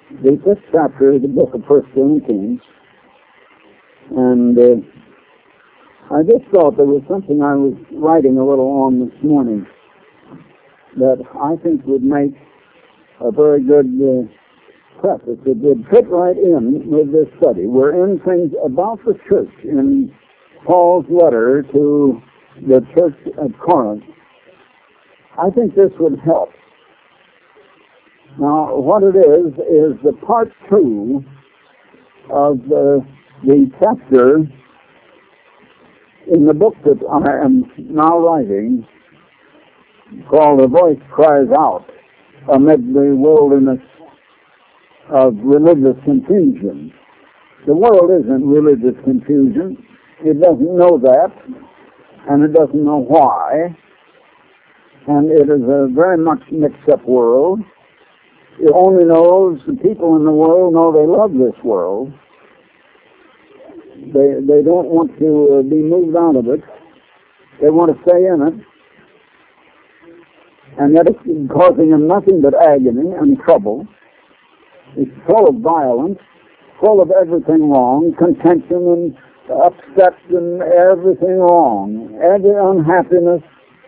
the fifth chapter of the book of First Corinthians, and I just thought there was something I was writing a little on this morning that I think would make a very good preface. It would fit right in with this study. We're in things about the church in Paul's letter to the church at Corinth. I think this would help. Now, what it is the part 2 of the chapter in the book that I am now writing, called "A Voice Cries Out Amid the Wilderness of Religious Confusion." The world isn't religious confusion. It doesn't know that, and it doesn't know why, and it is a very much mixed-up world. It only knows the people in the world know they love this world. They don't want to be moved out of it. They want to stay in it. And yet it's causing them nothing but agony and trouble. It's full of violence, full of everything wrong, contention and upset and everything wrong, every unhappiness,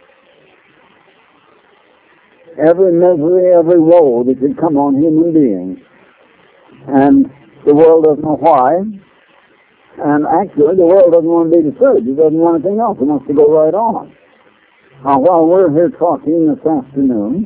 every misery, every woe that could come on human beings. And the world doesn't know why. And actually, the world doesn't want to be disturbed. It doesn't want anything else. It wants to go right on. Now, while we're here talking this afternoon,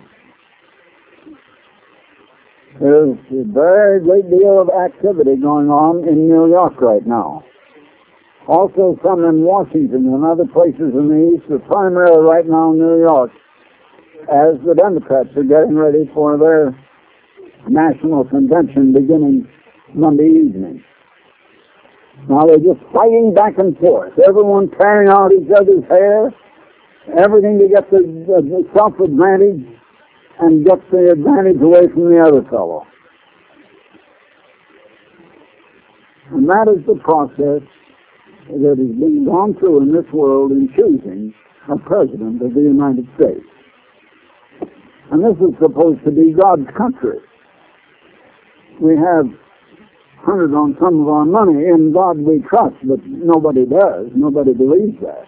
there's a very great deal of activity going on in New York right now. Also some in Washington and other places in the East, but primarily right now in New York, as the Democrats are getting ready for their national convention beginning Monday evening. Now they're just fighting back and forth, everyone tearing out each other's hair, everything to get the self-advantage and get the advantage away from the other fellow. And that is the process that is being gone through in this world in choosing a president of the United States. And this is supposed to be God's country. We have hunted on some of our money. In God we trust, but nobody does. Nobody believes that.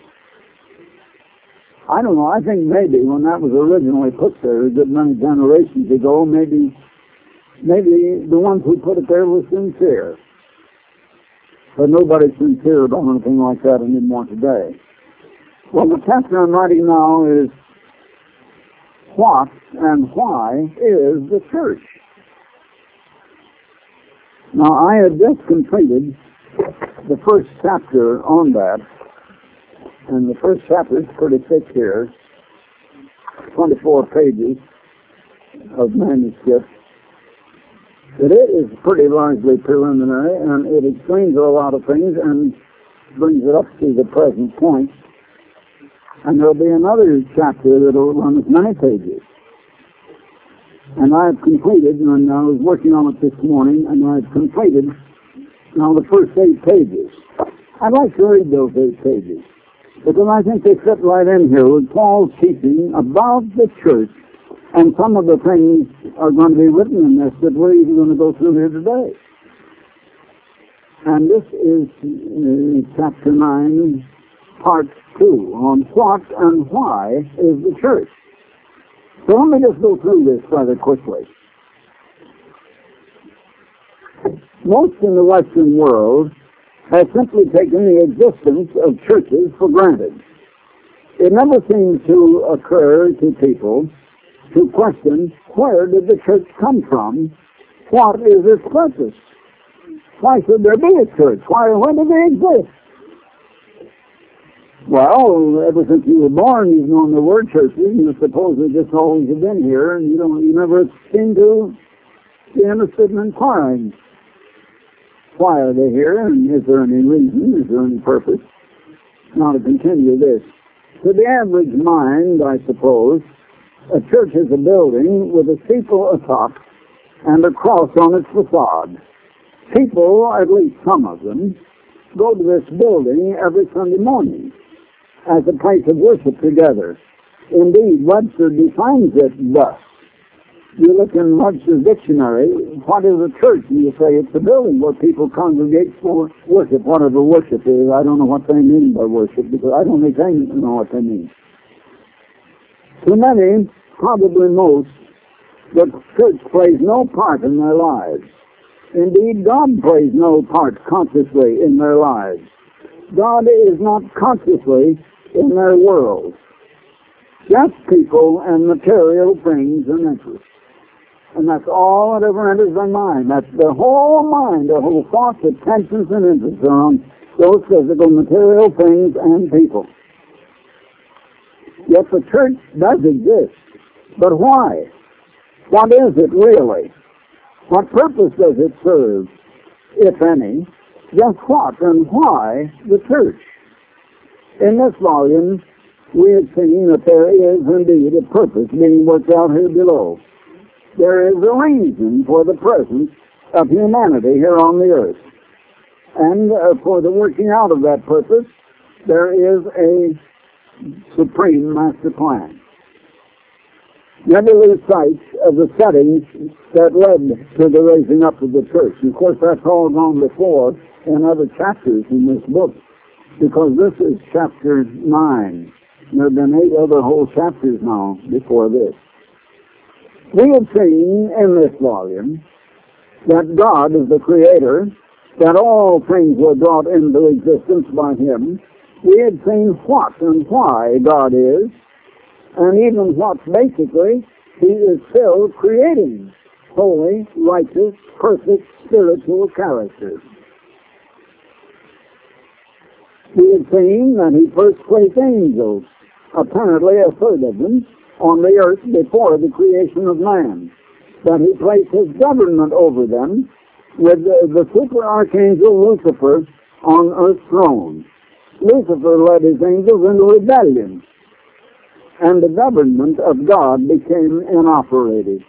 I don't know. I think maybe when that was originally put there a good many generations ago, maybe the ones who put it there were sincere. But nobody's sincere about anything like that anymore today. Well, the chapter I'm writing now is what and why is the church? Now, I had just completed the first chapter on that, and the first chapter is pretty thick here, 24 pages of manuscript. But it is pretty largely preliminary, and it explains a lot of things and brings it up to the present point. And there'll be another chapter that will run as many pages. And I've completed, and I was working on it this morning, and I've completed now the first 8 pages. I'd like to read those 8 pages, because I think they fit right in here with Paul's teaching about the church, and some of the things are going to be written in this that we're even going to go through here today. And this is chapter 9, part 2, on what and why is the church. So let me just go through this rather quickly. Most in the Western world have simply taken the existence of churches for granted. It never seems to occur to people to question, where did the church come from? What is its purpose? Why should there be a church? When did they exist? Well, ever since you were born, you've known the word churches, and you suppose they just always have been here, and you never seem to be interested in inquiring. Why are they here, and is there any reason, is there any purpose? Now to continue this. To the average mind, I suppose, a church is a building with a steeple atop and a cross on its facade. People, at least some of them, go to this building every Sunday morning as a place of worship together. Indeed, Webster defines it thus: You look in Webster's dictionary, what is a church? And you say it's a building where people congregate for worship, whatever worship is. I don't know what they mean by worship, because I don't think they know what they mean. To many, probably most, the church plays no part in their lives. Indeed, God plays no part consciously in their lives. God is not consciously in their world. Just people and material things and interests. And that's all that ever enters their mind. That's their whole mind, their whole thoughts, attentions, and interests are on those physical, material things and people. Yet the church does exist. But why? What is it really? What purpose does it serve, if any? Just what and why the church? In this volume, we have seen that there is indeed a purpose being worked out here below. There is a reason for the presence of humanity here on the earth. And for the working out of that purpose, there is a supreme master plan. Never lose sight of the settings that led to the raising up of the church. And of course, that's all gone before in other chapters in this book, because this is chapter 9. There have been 8 other whole chapters now before this. We have seen in this volume that God is the Creator, that all things were brought into existence by Him. We have seen what and why God is, and even what basically He is still creating holy, righteous, perfect, spiritual characters. We have seen that He first placed angels, apparently a third of them, on the earth before the creation of man, that He placed His government over them with the super archangel Lucifer on earth's throne. Lucifer led his angels into rebellion, and the government of God became inoperative.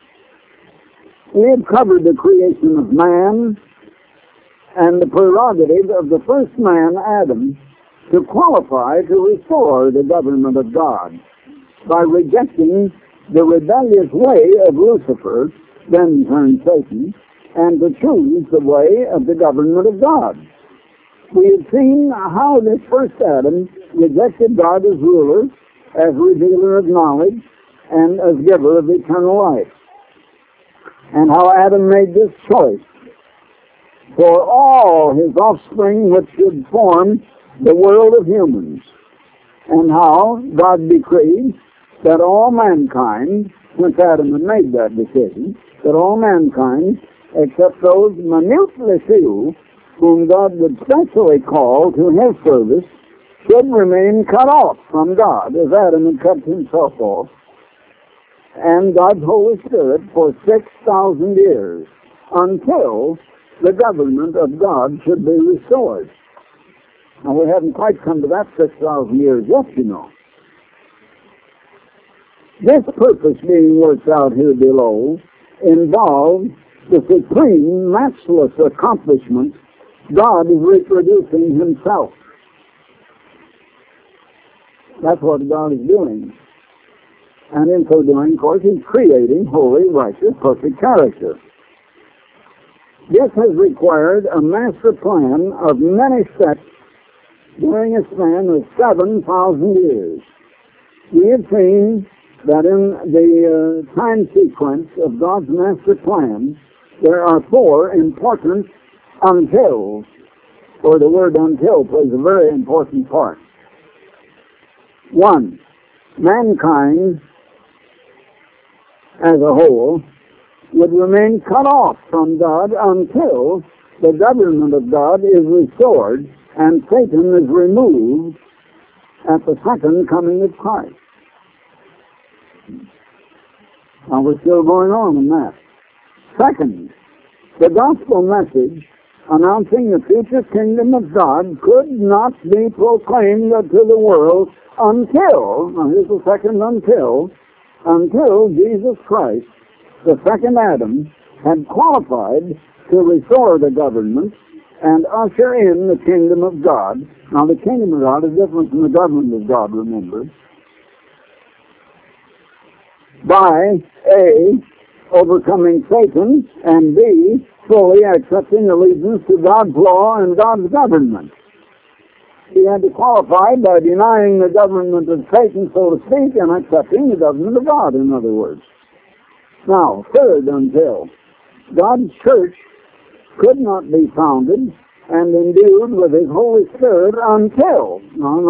We have covered the creation of man and the prerogative of the first man, Adam, to qualify to restore the government of God by rejecting the rebellious way of Lucifer, then turned Satan, and to choose the way of the government of God. We have seen how this first Adam rejected God as ruler, as revealer of knowledge, and as giver of eternal life, and how Adam made this choice for all his offspring which should form the world of humans, and how God decreed that all mankind, since Adam had made that decision, that all mankind, except those minutely few whom God would specially call to His service, should remain cut off from God, as Adam had cut himself off, and God's Holy Spirit for 6,000 years, until the government of God should be restored. Now, we haven't quite come to that 6,000 years yet, you know. This purpose being worked out here below involves the supreme, matchless accomplishment. God is reproducing Himself. That's what God is doing. And in so doing, of course, He's creating holy, righteous, perfect character. This has required a master plan of many steps during a span of 7,000 years. We have seen that in the time sequence of God's master plan, there are 4 important untils, or the word until plays a very important part. 1, mankind as a whole would remain cut off from God until the government of God is restored and Satan is removed at the second coming of Christ. Now we're still going on in that. Second, the gospel message announcing the future kingdom of God could not be proclaimed to the world until, now here's the second until Jesus Christ, the second Adam, had qualified to restore the government and usher in the kingdom of God. Now the kingdom of God is different from the government of God, remember. By A, overcoming Satan, and B, fully accepting allegiance to God's law and God's government. He had to qualify by denying the government of Satan, so to speak, and accepting the government of God, in other words. Now, third, until God's church could not be founded and endued with His Holy Spirit until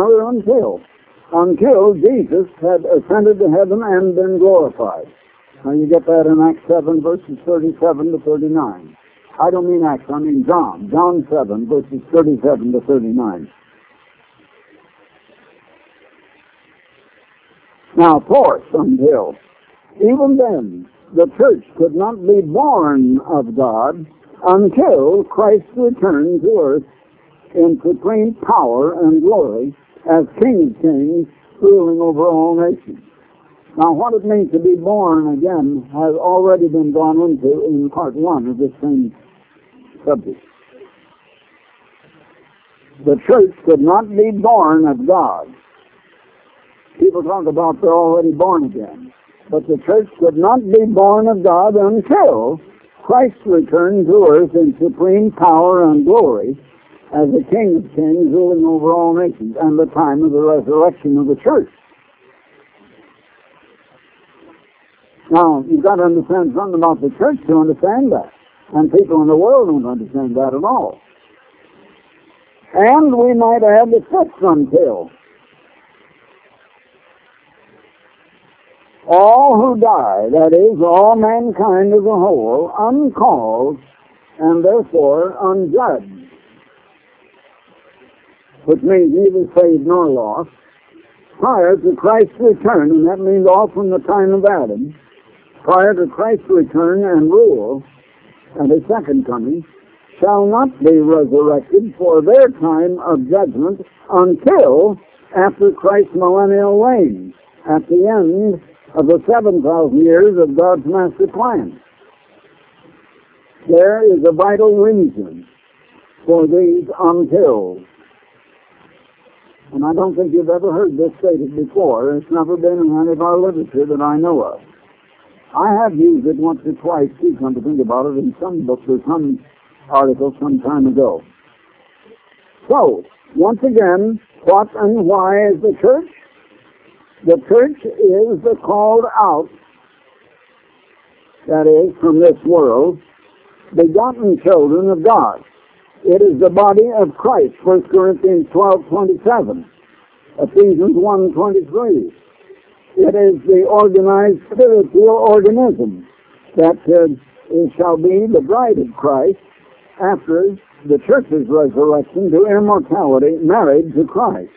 Jesus had ascended to heaven and been glorified. Now you get that in Acts 7, verses 37 to 39. I don't mean Acts, I mean John. John 7, verses 37 to 39. Now, fourth, until even then the church could not be born of God until Christ returned to earth in supreme power and glory as King of Kings, ruling over all nations. Now, what it means to be born again has already been gone into in part 1 of this same subject. The church could not be born of God. People talk about they're already born again. But the church could not be born of God until Christ returned to earth in supreme power and glory as the King of Kings, ruling over all nations, and the time of the resurrection of the church. Now, you've got to understand something about the church to understand that. And people in the world don't understand that at all. And we might add the fifth until. All who die, that is, all mankind as a whole, uncalled and therefore unjudged, which means neither saved nor lost, prior to Christ's return, and that means all from the time of Adam, prior to Christ's return and rule, and His second coming, shall not be resurrected for their time of judgment until after Christ's millennial reign, at the end of the 7,000 years of God's master plan. There is a vital reason for these untils. And I don't think you've ever heard this stated before. It's never been in any of our literature that I know of. I have used it once or twice, too, come to think about it, in some books or some articles some time ago. So, once again, what and why is the church? The church is the called out, that is, from this world, begotten children of God. It is the body of Christ, 1 Corinthians 12:27, Ephesians 1:23. It is the organized spiritual organism that it shall be the bride of Christ after the church's resurrection to immortality, married to Christ.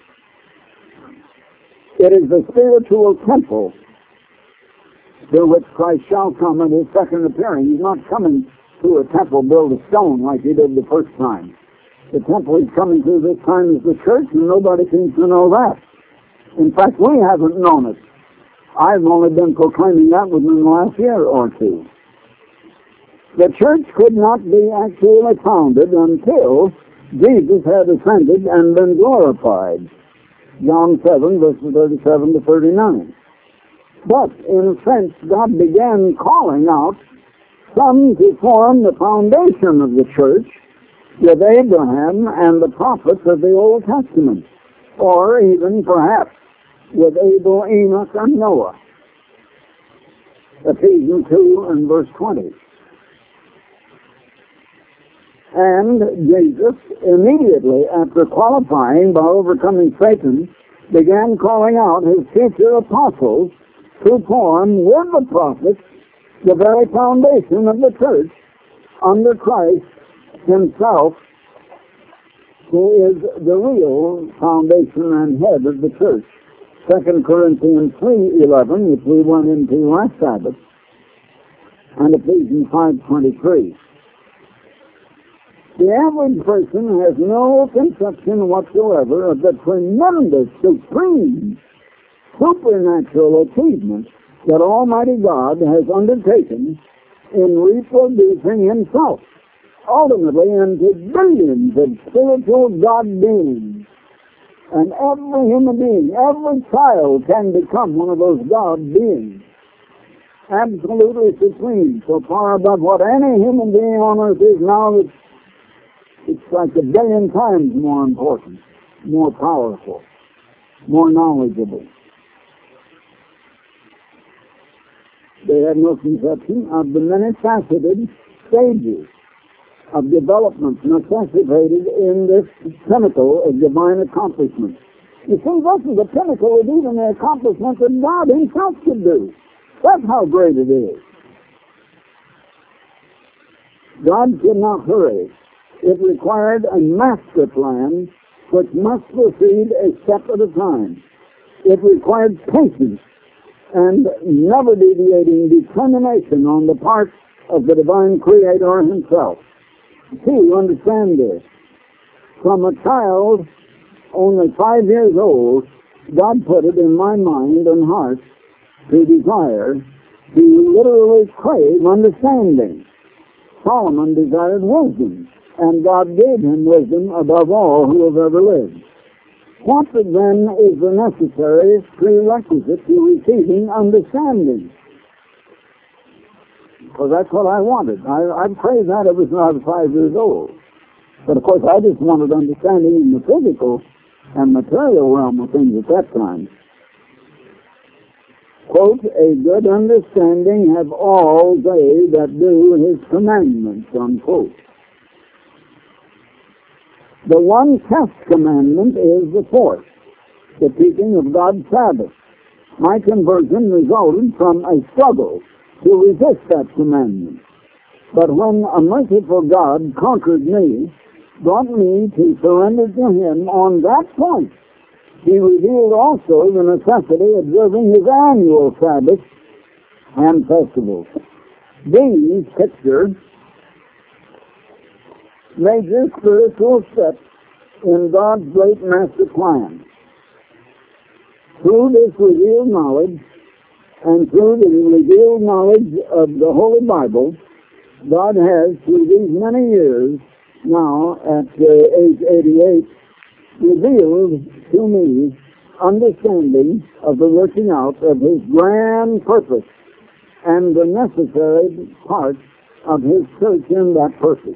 It is the spiritual temple to which Christ shall come at His second appearing. He's not coming to a temple built of stone like He did the first time. The temple He's coming to this time is the church, and nobody seems to know that. In fact, we haven't known it. I've only been proclaiming that within the last year or two. The church could not be actually founded until Jesus had ascended and been glorified. John 7, verses 37 to 39. But, in a sense, God began calling out some to form the foundation of the church with Abraham and the prophets of the Old Testament, or even, perhaps, with Abel, Enoch, and Noah. Ephesians 2 and verse 20. And Jesus, immediately after qualifying by overcoming Satan, began calling out His future apostles to form with the prophets the very foundation of the church under Christ Himself, who is the real foundation and head of the church. 2 Corinthians 3:11, which we went into last Sabbath, and Ephesians 5:23. The average person has no conception whatsoever of the tremendous, supreme, supernatural achievement that Almighty God has undertaken in reproducing Himself, ultimately into billions of spiritual God beings. And every human being, every child can become one of those God beings. absolutely supreme, so far above what any human being on earth is now that it's like a billion times more important, more powerful, more knowledgeable. They have no conception of the many-faceted stages of development necessitated in this pinnacle of divine accomplishment. You see, this is the pinnacle of even the accomplishment that God himself could do. That's how great it is. God could not hurry. It required a master plan which must proceed a step at a time. It required patience and never deviating determination on the part of the divine Creator himself. See, understand this. From a child only 5 years old, God put it in my mind and heart to desire, to literally crave understanding. Solomon desired wisdom, and God gave him wisdom above all who have ever lived. What then is the necessary prerequisite to receiving understanding? Because that's what I wanted. I prayed that ever since I was 5 years old. But of course I just wanted understanding in the physical and material realm of things at that time. Quote, a good understanding have all they that do his commandments, unquote. The one test commandment is the fourth, the keeping of God's Sabbath. My conversion resulted from a struggle to resist that commandment. But when a merciful God conquered me, brought me to surrender to him on that point, he revealed also the necessity of observing his annual Sabbaths and festivals. These picture major spiritual steps in God's great master plan. Through this revealed knowledge and through the revealed knowledge of the Holy Bible, God has, through these many years, now at age 88, revealed to me understanding of the working out of his grand purpose and the necessary part of his church in that purpose.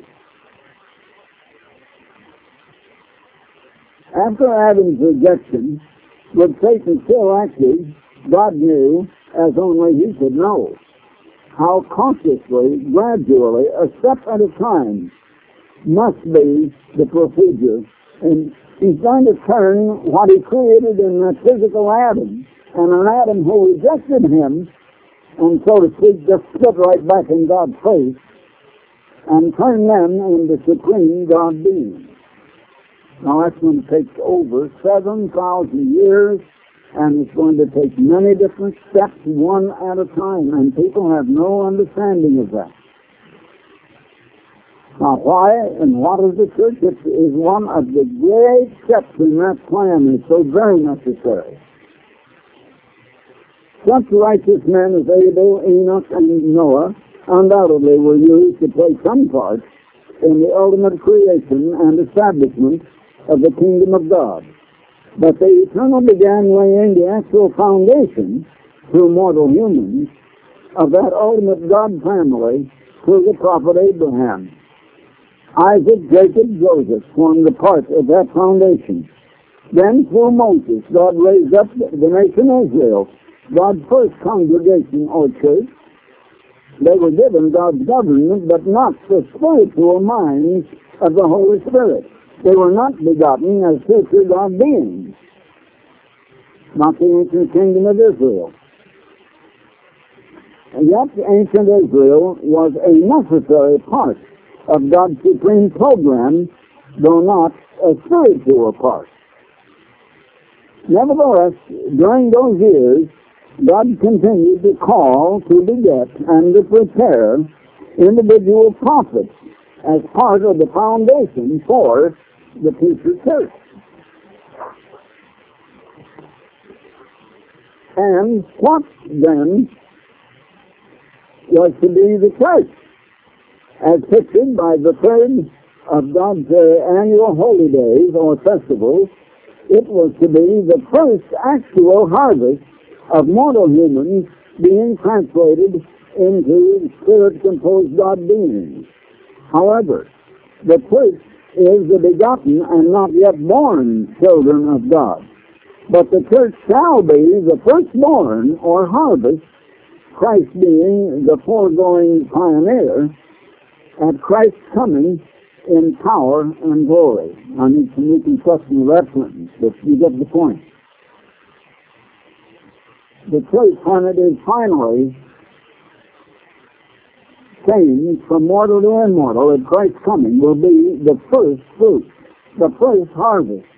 After Adam's rejection, with Satan still active, God knew, as only he could know, how cautiously, gradually, a step at a time, must be the procedure. And he's going to turn what he created in that physical Adam, and an Adam who rejected him, and so to speak, just spit right back in God's face, and turn them into supreme God beings. Now that's going to take over 7,000 years, and it's going to take many different steps, one at a time, and people have no understanding of that. Now why and what is the church? It is one of the great steps in that plan. It's so very necessary. Such righteous men as Abel, Enoch, and Noah undoubtedly were used to play some part in the ultimate creation and establishment of the kingdom of God. But the Eternal began laying the actual foundation through mortal humans of that ultimate God family through the prophet Abraham. Isaac, Jacob, Joseph formed the part of that foundation. Then through Moses, God raised up the nation Israel, God's first congregation or church. They were given God's government, but not the spiritual minds of the Holy Spirit. They were not begotten as future God beings, not the ancient kingdom of Israel. And yet ancient Israel was a necessary part of God's supreme program, though not a spiritual part. Nevertheless, during those years, God continued to call, to beget, and to prepare individual prophets as part of the foundation for the future church. And what then was to be the church? As pictured by the third of God's annual holy days or festivals, it was to be the first actual harvest of mortal humans being translated into spirit-composed God beings. However, the church is the begotten and not yet born children of God. But the church shall be the firstborn or harvest, Christ being the foregoing pioneer, at Christ's coming in power and glory. I need some reconstruction of that sentence, but you get the point. The church, when it is finally changed from mortal to immortal at Christ's coming, will be the first fruit, the first harvest.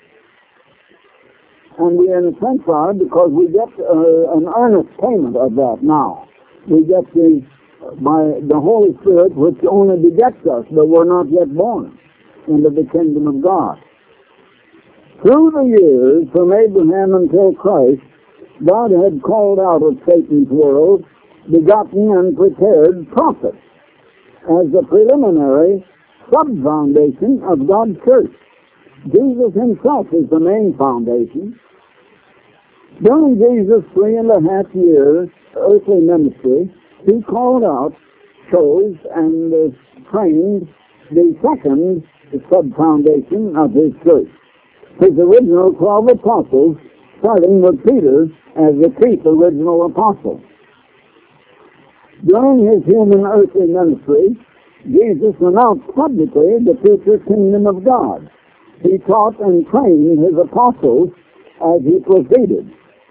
And we, in a sense, are, because we get an earnest payment of that now. We get by the Holy Spirit, which only begets us, but we're not yet born into the kingdom of God. Through the years, from Abraham until Christ, God had called out of Satan's world begotten and prepared prophets as the preliminary sub-foundation of God's church. Jesus himself is the main foundation. During Jesus' 3.5 years earthly ministry, he called out, chose, and trained the second sub-foundation of his church. His original 12 apostles, starting with Peter as the chief original apostle. During his human earthly ministry, Jesus announced publicly the future kingdom of God. He taught and trained his apostles as he proceeded.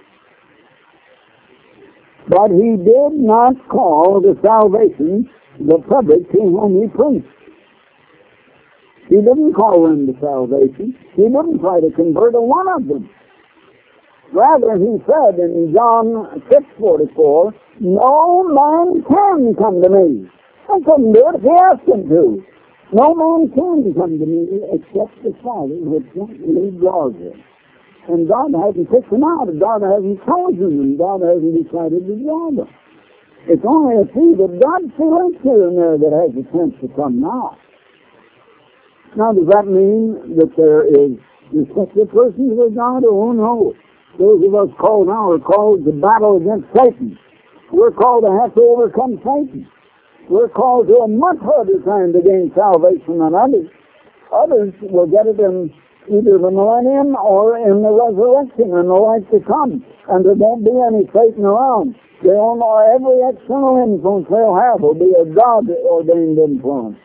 But he did not call to salvation the public to whom he preached. He didn't call them to salvation. He didn't try to convert a one of them. Rather, he said in John 6:44, no man can come to me. I couldn't do it if he asked him to. No man can come to me except the Father which he draws him. And God hasn't picked them out. God hasn't chosen them. God hasn't decided to draw them. It's only a few that God selects here and there that has a chance to come now. Now, does that mean that there is respected persons with God? Oh, no. Those of us called now are called to battle against Satan. We're called to have to overcome Satan. We're called to a much harder time to gain salvation than others. Others will get it in either the millennium or in the resurrection and the life to come. And there won't be any Satan around. Every external influence they'll have will be a God-ordained influence.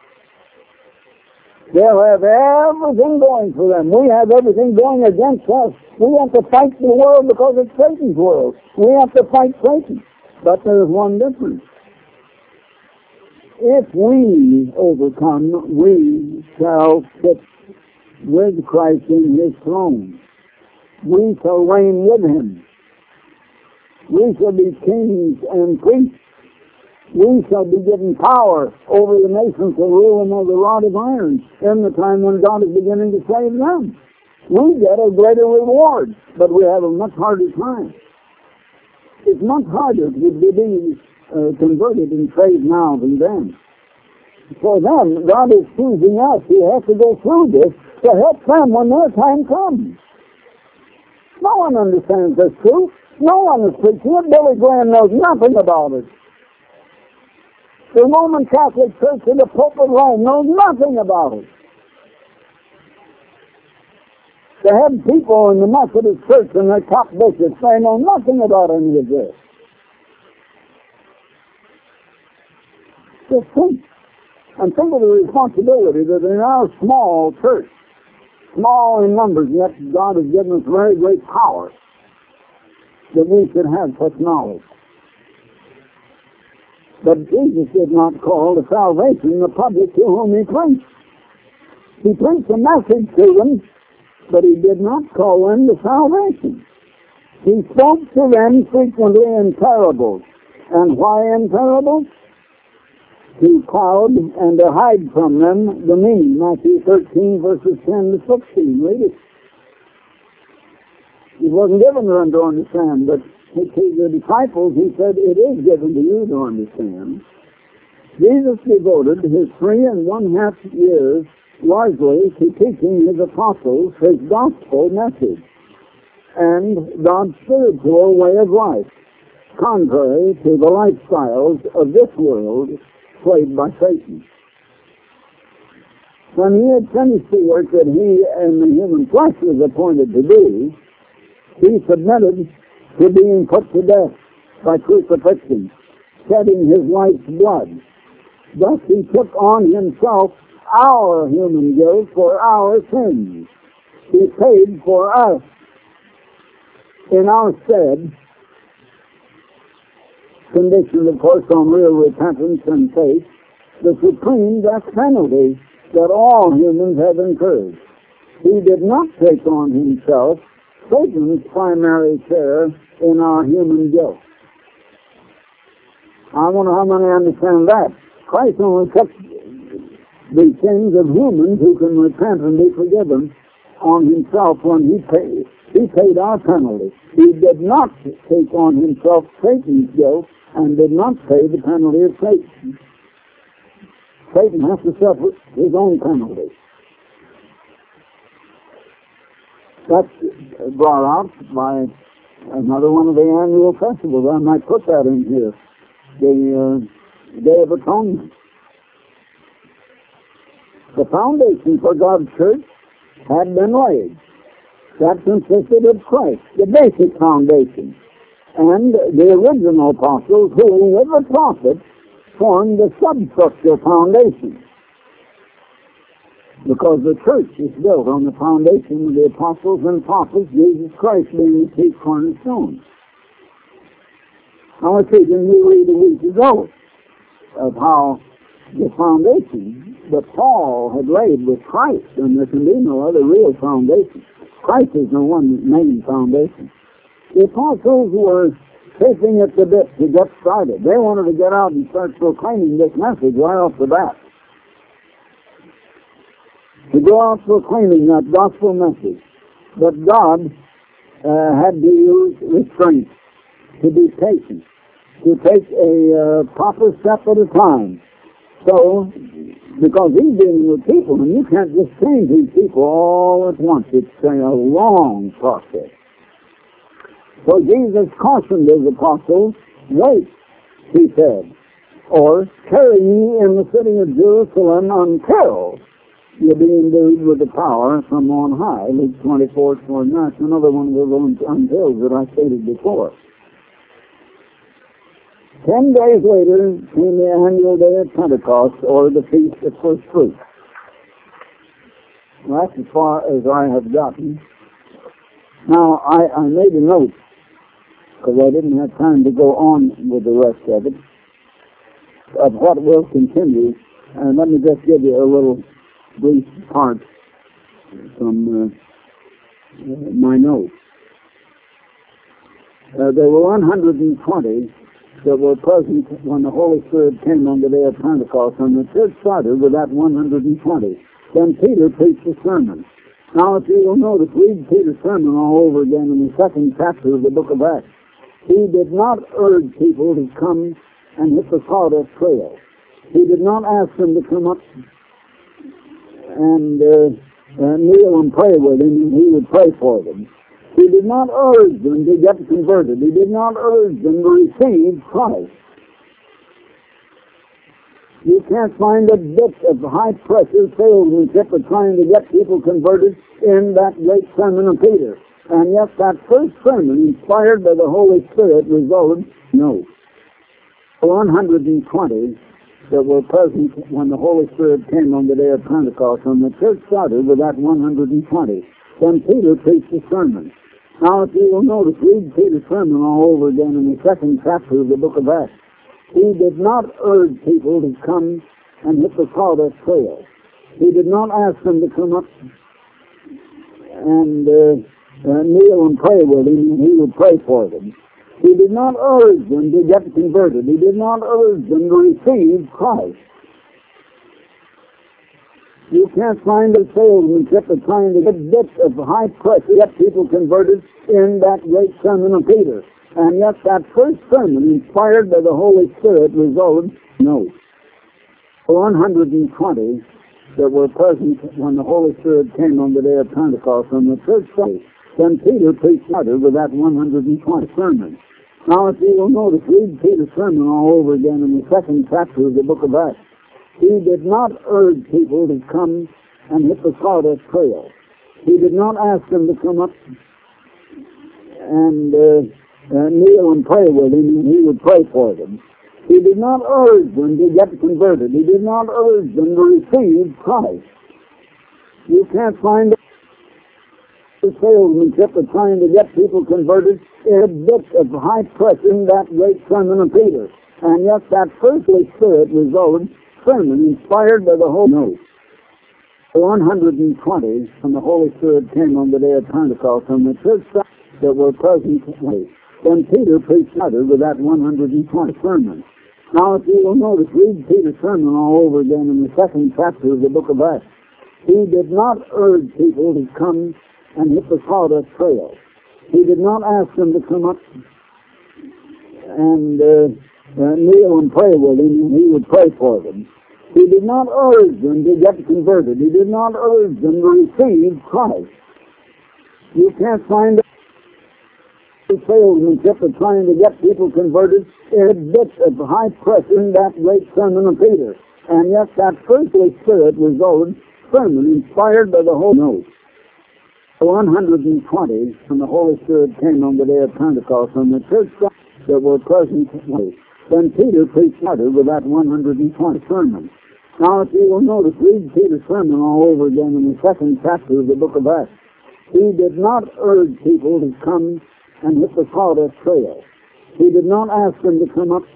They'll have everything going for them. We have everything going against us. We have to fight the world because it's Satan's world. We have to fight Satan. But there's one difference. If we overcome, we shall sit with Christ in his throne. We shall reign with him. We shall be kings and priests. We shall be given power over the nations to rule them with a rod of iron in the time when God is beginning to save them. We get a greater reward, but we have a much harder time. It's much harder to be converted and saved now than then. For them, God is choosing us. He has to go through this to help them when their time comes. No one understands this truth. No one is preaching it. Billy Graham knows nothing about it. The Roman Catholic Church in the Pope of Rome knows nothing about it. The head people in the Methodist Church and their top bishops, they know nothing about any of this. Just think. And think of the responsibility that in our small church, small in numbers, yet God has given us very great power, that we should have such knowledge. But Jesus did not call to salvation the public to whom he preached. He preached a message to them, but he did not call them to salvation. He spoke to them frequently in parables. And why in parables? To cloud and to hide from them the meaning. Matthew 13, verses 10 to 16. Read it. It wasn't given to them to understand, but to the disciples, he said, it is given to you to understand. Jesus devoted his 3.5 years largely to teaching his apostles his gospel message and God's spiritual way of life. contrary to the lifestyles of this world played by Satan. When he had finished the work that he and the human flesh was appointed to do, he submitted to being put to death by crucifixion, shedding his life's blood. Thus he took on himself our human guilt for our sins. He paid for us in our stead, conditioned, of course, on real repentance and faith, the supreme death penalty that all humans have incurred. He did not take on himself Satan's primary share in our human guilt. I wonder how many understand that. Christ only took the sins of humans who can repent and be forgiven on himself when he paid our penalty. He did not take on himself Satan's guilt and did not pay the penalty of Satan. Satan has to suffer his own penalty. That's brought out by another one of the annual festivals. I might put that in here. The Day of Atonement. The foundation for God's church had been laid. That consisted of Christ, the basic foundation, and the original apostles who, with the prophets, formed the substructure foundation. Because the church is built on the foundation of the apostles and prophets, Jesus Christ being the chief cornerstone. Now, let's see, can you read a week ago of how the foundation that Paul had laid with Christ, and there can be no other real foundation. Christ is the one main foundation. The apostles were chafing at the bit to get started. They wanted to get out and start proclaiming this message right off the bat. To go out proclaiming that gospel message. But God had to use restraint, to be patient, to take a proper step at a time. So, because he's dealing with people, and you can't just change these people all at once. It's a long process. So Jesus cautioned his apostles, wait, he said, or tarry ye in the city of Jerusalem until you be endued with the power from on high. Luke 24:29. That's another one of those untils that I stated before. 10 days later came the annual day of Pentecost, or the Feast of First Fruits. Well, that's as far as I have gotten. Now, I made a note, because I didn't have time to go on with the rest of it, of what will continue. And let me just give you a little brief part from my notes. There were 120 that were present when the Holy Spirit came on the day of Pentecost, and the church started with that 120. Then Peter preached a sermon. Now, if you will notice, read Peter's sermon all over again in the 2nd chapter of the book of Acts. He did not urge people to come and hit the sawdust trail. He did not ask them to come up and kneel and pray with him, and he would pray for them. He did not urge them to get converted. He did not urge them to receive Christ. You can't find a bit of high-pressure salesmanship of trying to get people converted in that great sermon of Peter. And yet that first sermon, inspired by the Holy Spirit, resulted no. 120 that were present when the Holy Spirit came on the day of Pentecost, and the church started with that 120. Then Peter preached a sermon. Now, if you will notice, read Peter's sermon all over again in the 2nd chapter of the book of Acts. He did not urge people to come and hit the sawdust trail. He did not ask them to come up and kneel and pray with him, and he would pray for them. He did not urge them to get converted. He did not urge them to receive Christ. You can't find a salesmanship of trying to get bits of high pressure, get people converted in that great sermon of Peter. And yet that first sermon, inspired by the Holy Spirit, resulted no. 120 that were present when the Holy Spirit came on the day of Pentecost, and the church started. Then Peter preached with that 120 sermon. Now, if you will notice, read Peter's sermon all over again in the second chapter of the book of Acts. He did not urge people to come and hit the sawdust trail. He did not ask them to come up and kneel and pray with him, and he would pray for them. He did not urge them to get converted. He did not urge them to receive Christ. You can't find the salesmanship of trying to get people converted in a bit of high pressing that great sermon of Peter. And yet that firstly Spirit was old sermon inspired by the Holy Ghost. 120 when the Holy Spirit came on the day of Pentecost from the church that were present. Then Peter preached another with that 120 sermon. Now if you will notice, read Peter's sermon all over again in the second chapter of the book of Acts. He did not urge people to come and hit the sawdust trail. He did not ask them to come up and kneel and pray with him, and he would pray for them. He did not urge them to get converted. He did not urge them to receive Christ. You can't find the salesmanship of trying to get people converted in a bit of high pressing that great sermon of Peter. And yet that firstly Spirit was old sermon inspired by the Holy Ghost. 120 when the Holy Spirit came on the day of Pentecost from the church that were present. Then Peter preached another with that 120 sermon. Now if you will notice, read Peter's sermon all over again in the second chapter of the book of Acts. He did not urge people to come and hit the sawdust trail. He did not ask them to come up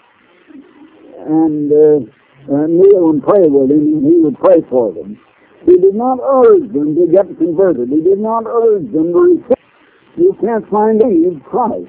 and kneel and pray with him, and he would pray for them. He did not urge them to get converted. He did not urge them to receive. You can't find Eve Christ.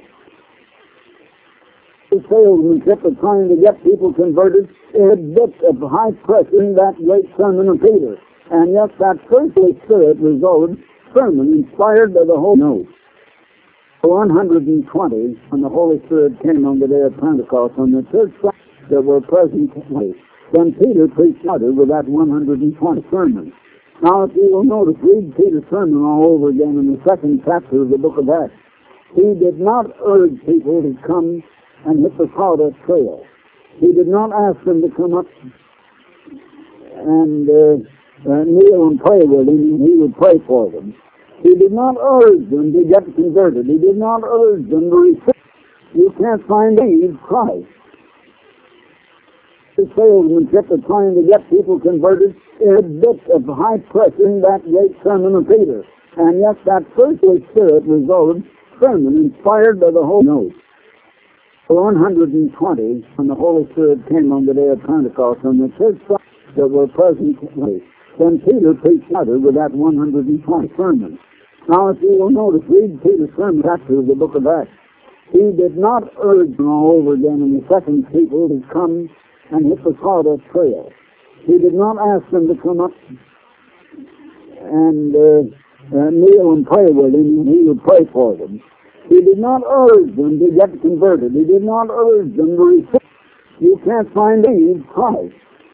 The salesmanship of trying to get people converted in a bit of high pressing that great sermon of Peter. And yet that firstly Spirit was old sermon inspired by the Holy Ghost. 120 when the Holy Spirit came on the day of Pentecost from the church that were present. Then Peter preached another with that 120 sermon. Now if you will notice, read Peter's sermon all over again in the second chapter of the book of Acts. He did not urge people to come and hit the sawdust trail. He did not ask them to come up and kneel and pray with him, and he would pray for them. He did not urge them to get converted. He did not urge them to receive. You can't find Eve Christ. The salesmanship of trying to get people converted in a bit of high pressing that great sermon of Peter. And yet that firstly Spirit was old sermon inspired by the Holy Ghost. 120 when the Holy Spirit came on the day of Pentecost from the church that were present. Then Peter preached another with that 120 sermon. Now if you will notice, read Peter's sermon chapter of the book of Acts. He did not urge them all over again in the second people to come and hit the sawdust trail. He did not ask them to come up and kneel and pray with him, and he would pray for them. He did not urge them to get converted. He did not urge them to receive. You can't find Eve Christ.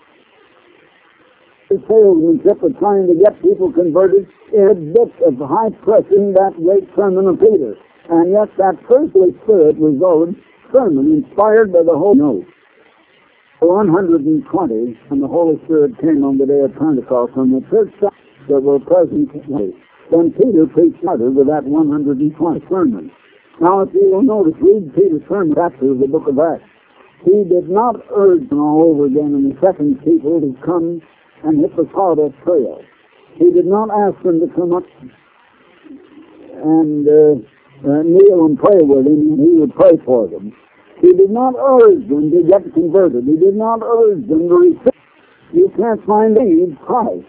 The salesmanship of trying to get people converted in a bit of high pressing that great sermon of Peter. And yet that firstly Spirit was old sermon inspired by the Holy Ghost. 120 when the Holy Spirit came on the day of Pentecost from the church that were present. Then Peter preached another with that 120 sermon. Now if you will notice, read Peter's sermon chapter of the book of Acts. He did not urge them all over again in the second people to come and hit the sawdust trail. He did not ask them to come up and kneel and pray with him, and he would pray for them. He did not urge them to get converted. He did not urge them to receive. You can't find Eve Christ.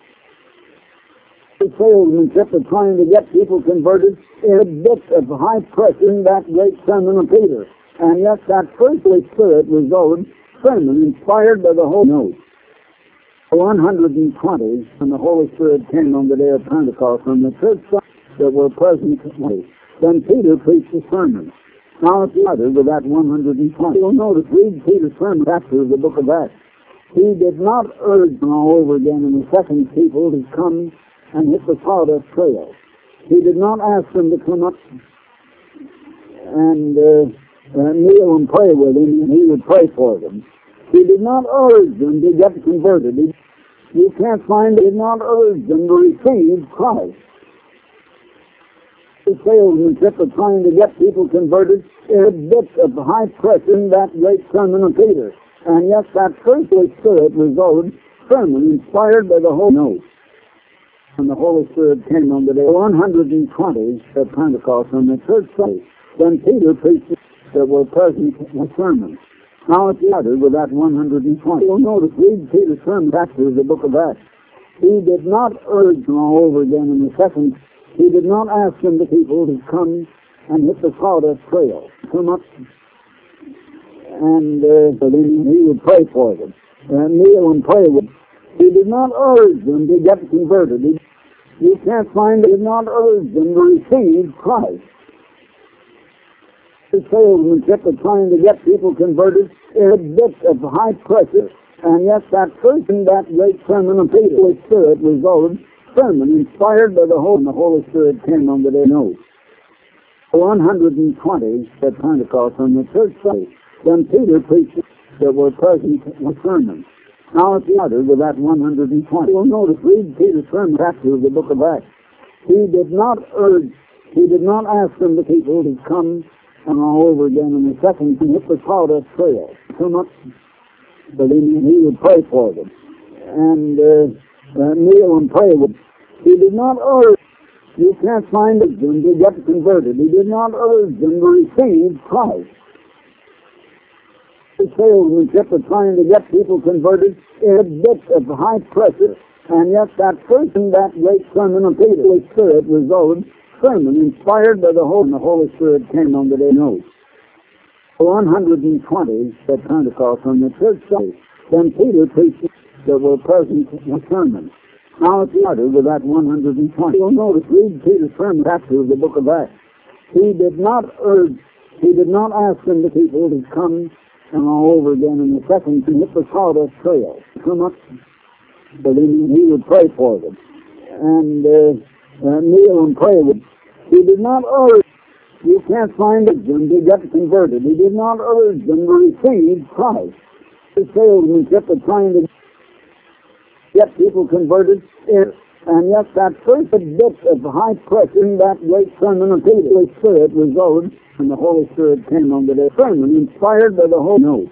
The salesmanship of trying to get people converted in a bit of high pressing that great sermon of Peter. And yet that firstly Spirit was old sermon inspired by the Holy Ghost. 120 when the Holy Spirit came on the day of Pentecost from the church that were present. Then Peter preached a sermon. Now it's another with that 120. You'll notice, read Peter's sermon chapter of the book of Acts. He did not urge them all over again in the second people to come and hit the sawdust trail. He did not ask them to come up kneel and pray with him, and he would pray for them. He did not urge them to get converted. You can't find, he did not urge them to receive Christ. The salesmanship of trying to get people converted is a bit of high pressure in that great sermon of Peter. And yes, that first Holy Spirit resolved sermon inspired by the Holy Ghost. And the Holy Spirit came on the day 120 at Pentecost on the church site. Then Peter preached that were present in the sermon. Now it's added with that 120. You'll notice, read Peter's sermon back to the book of Acts. He did not urge them all over again in the second. He did not ask them, the people, to come and hit the sawdust trail too much. And he would pray for them. Kneel and pray with them. He did not urge them to get converted. You can't find, he did not urge them to receive Christ. The salesmanship of trying to get people converted is a bit of high pressure. And yes, that first in that great sermon of Peter, the Spirit resolved sermon inspired by the Holy Spirit came on the day note. 120 at Pentecost on the church site. Then Peter preached that were present in the sermon. Now it's added with that 120. You'll notice, read Peter's sermon back to the book of Acts. He did not urge, he did not ask them, the people, to come and all over again in the second to hit the sawdust trail too much. But he would pray for them. And kneel and pray with them. He did not urge, you can't find them to get converted. He did not urge them to receive Christ. The salesmanship of trying to get people converted is a bit of high pressure. And yet that first in that great sermon of Peter, the Spirit resolved sermon inspired by the Holy Spirit came on the day note. 120 at Pentecost on the church site. Then Peter preached that were present in the sermon. Now it's added with that 120. You'll notice, read Peter's sermon back to the book of Acts. He did not urge, he did not ask them, the people, to come and all over again in the second to hit the sawdust trail too much. But he would pray for them. And kneel and pray with them. He did not urge, you can't find them to get converted. He did not urge them to receive Christ. The salesmanship of trying to get people converted is, and yes, that first bit of high pressure in that great sermon of Peter, the Spirit resolved, and the Holy Spirit came on the day sermon inspired by the Holy Ghost.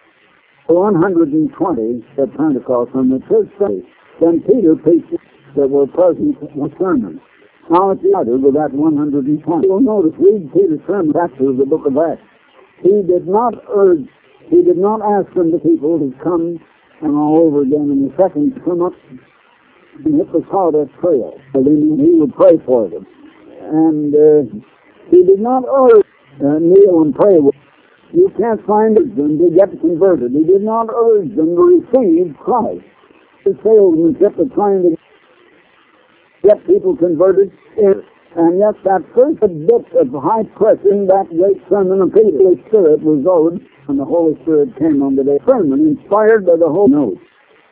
120 at Pentecost on the church site. Then Peter preached that were present in the sermon. Now it's added with that 120. You'll notice, read Peter's sermon back to the book of Acts. He did not urge, he did not ask them, the people, to come and all over again in the second too much and hit the sawdust trail. But he would pray for them. And he did not urge, kneel and pray with them. You can't find them to get converted. He did not urge them to receive Christ. The salesmanship of trying to get people converted is, and yes, that first bit of high pressure in that great sermon of Peter, the Spirit resolved, and the Holy Spirit came on the day sermon inspired by the Holy Ghost.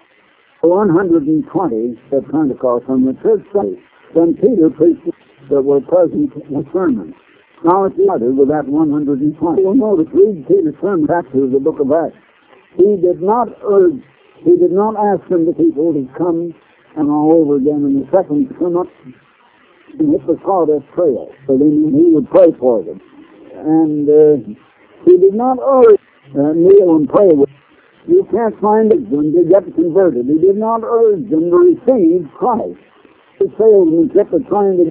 120 at Pentecost on the church site. Then Peter preached that were present in the sermon. Now it's added with that 120. You'll notice, read Peter's sermon back to the book of Acts. He did not urge, he did not ask them, the people, to come and all over again in the second too much and hit the sawdust trail. So he would pray for them. And he did not urge, kneel and pray with them. You can't find them to get converted. He did not urge them to receive Christ. The salesmanship of trying to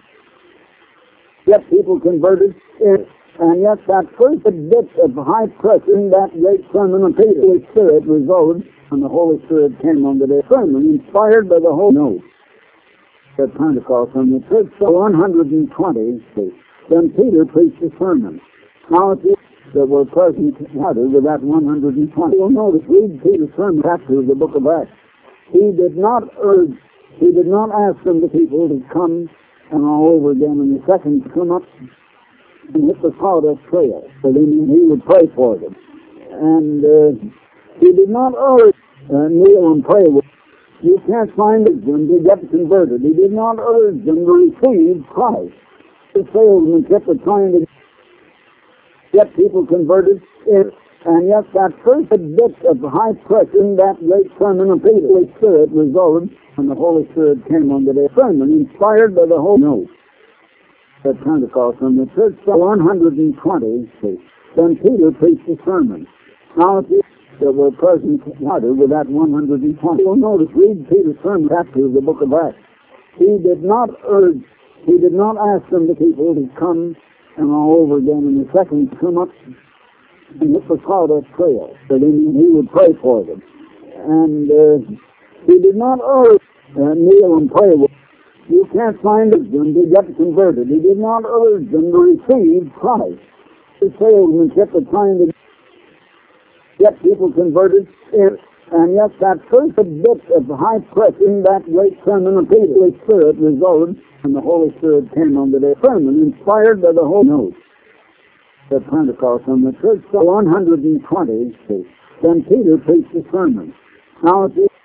get people converted is, and yes, that first bit of high pressure in that great sermon of Peter, the Spirit resolved, and the Holy Spirit came on the day sermon inspired by the Holy Ghost. At Pentecost on the church, 120. Then Peter preached a sermon. Now it's that were present added with that 120. You'll notice, read Peter's sermon back to the book of Acts. He did not urge, he did not ask them, the people, to come and all over again in the second too much and hit the sawdust trail. So he would pray for them. And he did not urge, kneel and pray with them. You can't find them to get converted. He did not urge them to receive Christ. The salesmanship of trying to Yet people converted it, and yet that first bit of high pressure in that great sermon of Peter, the Holy Spirit resulted, and the Holy Spirit came on the day sermon, inspired by the Holy Ghost. At Pentecost, when the church saw 120, then Peter preached a sermon. Now, if you that were present with that 120, you'll notice, read Peter's sermon after the book of Acts. He did not ask them, the people, to come and all over again in the second come up, and it was called a trail, that he would pray for them. And he did not urge kneel and pray with them. You can't find them to get converted. He did not urge them to receive Christ. His salesmanship at trying to get people converted in, and yet that first bit of high pressure in that great sermon of Peter, the Spirit resulted, and the Holy Spirit came on the day sermon, inspired by the Holy Ghost. At Pentecost, when the church saw 120, then Peter preached a sermon. Now, if you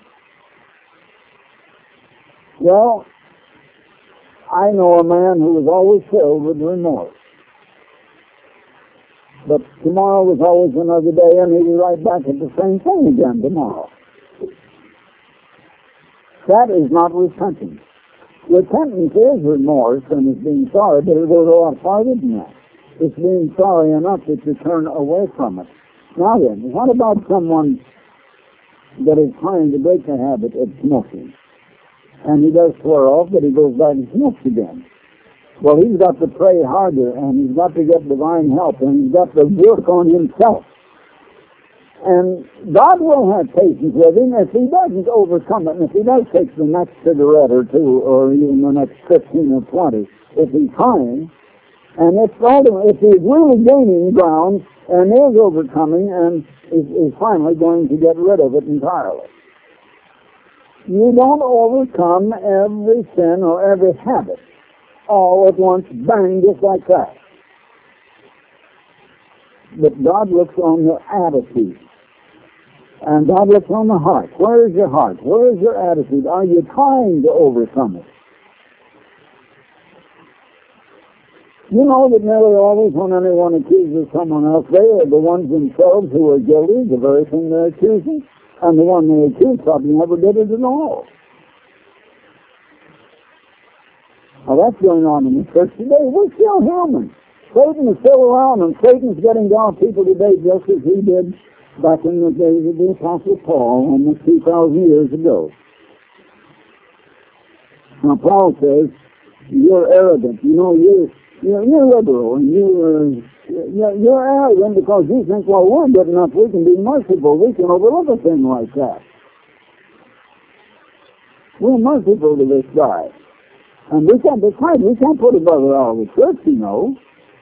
well, I know a man who was always filled with remorse. But tomorrow was always another day, and he'd be right back at the same thing again tomorrow. That is not repentance. Repentance is remorse, and it's being sorry, but it goes a lot farther than that. It's being sorry enough that you turn away from it. Now then, what about someone that is trying to break the habit of smoking? And he does swear off, but he goes back and smokes again. Well, he's got to pray harder, and he's got to get divine help, and he's got to work on himself. And God will have patience with him if he doesn't overcome it, and if he does take the next cigarette or two, or even the next 15 or 20, if he's trying, and if he's really gaining ground, and is overcoming, and is finally going to get rid of it entirely. You don't overcome every sin or every habit all at once, bang, just like that. But God looks on your attitude. And God looks on the heart. Where is your heart? Where is your attitude? Are you trying to overcome it? You know that nearly always when anyone accuses someone else, they are the ones themselves who are guilty of the very thing they're accusing. And the one they accuse probably never did it at all. Now that's going on in the church today. We're still human. Satan is still around, and Satan's getting down people today just as he did back in the days of the Apostle Paul, almost 2,000 years ago. Now Paul says, you're arrogant. You know, you're liberal, and you're arrogant because you think, well, we're good enough, we can be merciful, we can overlook a thing like that. We're merciful to this guy. And we can't put a brother out of the church, you know.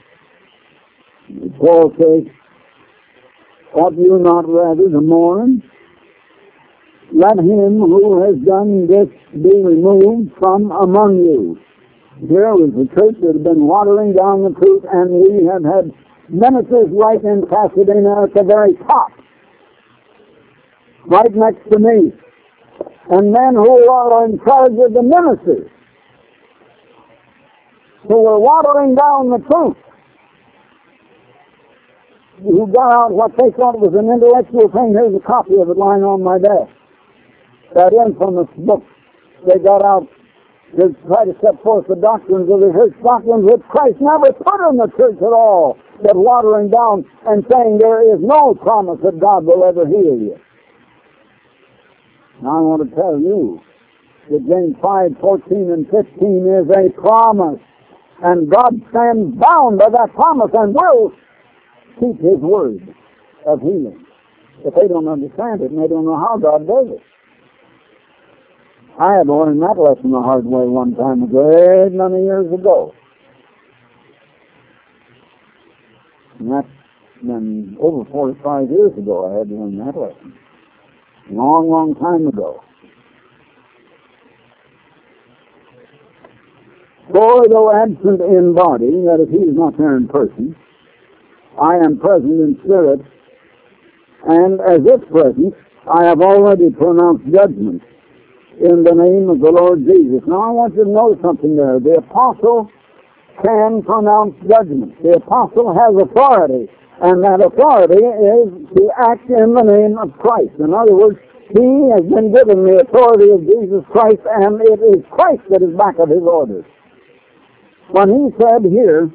Paul says, ought you not rather to mourn? Let him who has done this be removed from among you. Here was the church that had been watering down the truth, and we have had ministers right in Pasadena at the very top, right next to me, and men who are in charge of the ministers, who were watering down the truth, who got out what they thought was an intellectual thing. Here's a copy of it lying on my desk. That infamous book they got out to try to set forth the doctrines of the church, doctrines which Christ never put in the church at all, but watering down and saying there is no promise that God will ever heal you. Now I want to tell you that James 5:14 and 15 is a promise, and God stands bound by that promise and will keep his word of healing. If they don't understand it and they don't know how God does it. I had learned that lesson the hard way one time a great many years ago. And that's been over 45 years ago I had learned that lesson. Long, long time ago. For though absent in body, that is, he is not there in person, I am present in spirit, and as if present, I have already pronounced judgment in the name of the Lord Jesus. Now I want you to notice something there. The apostle can pronounce judgment. The apostle has authority, and that authority is to act in the name of Christ. In other words, he has been given the authority of Jesus Christ, and it is Christ that is back of his orders. When he said here,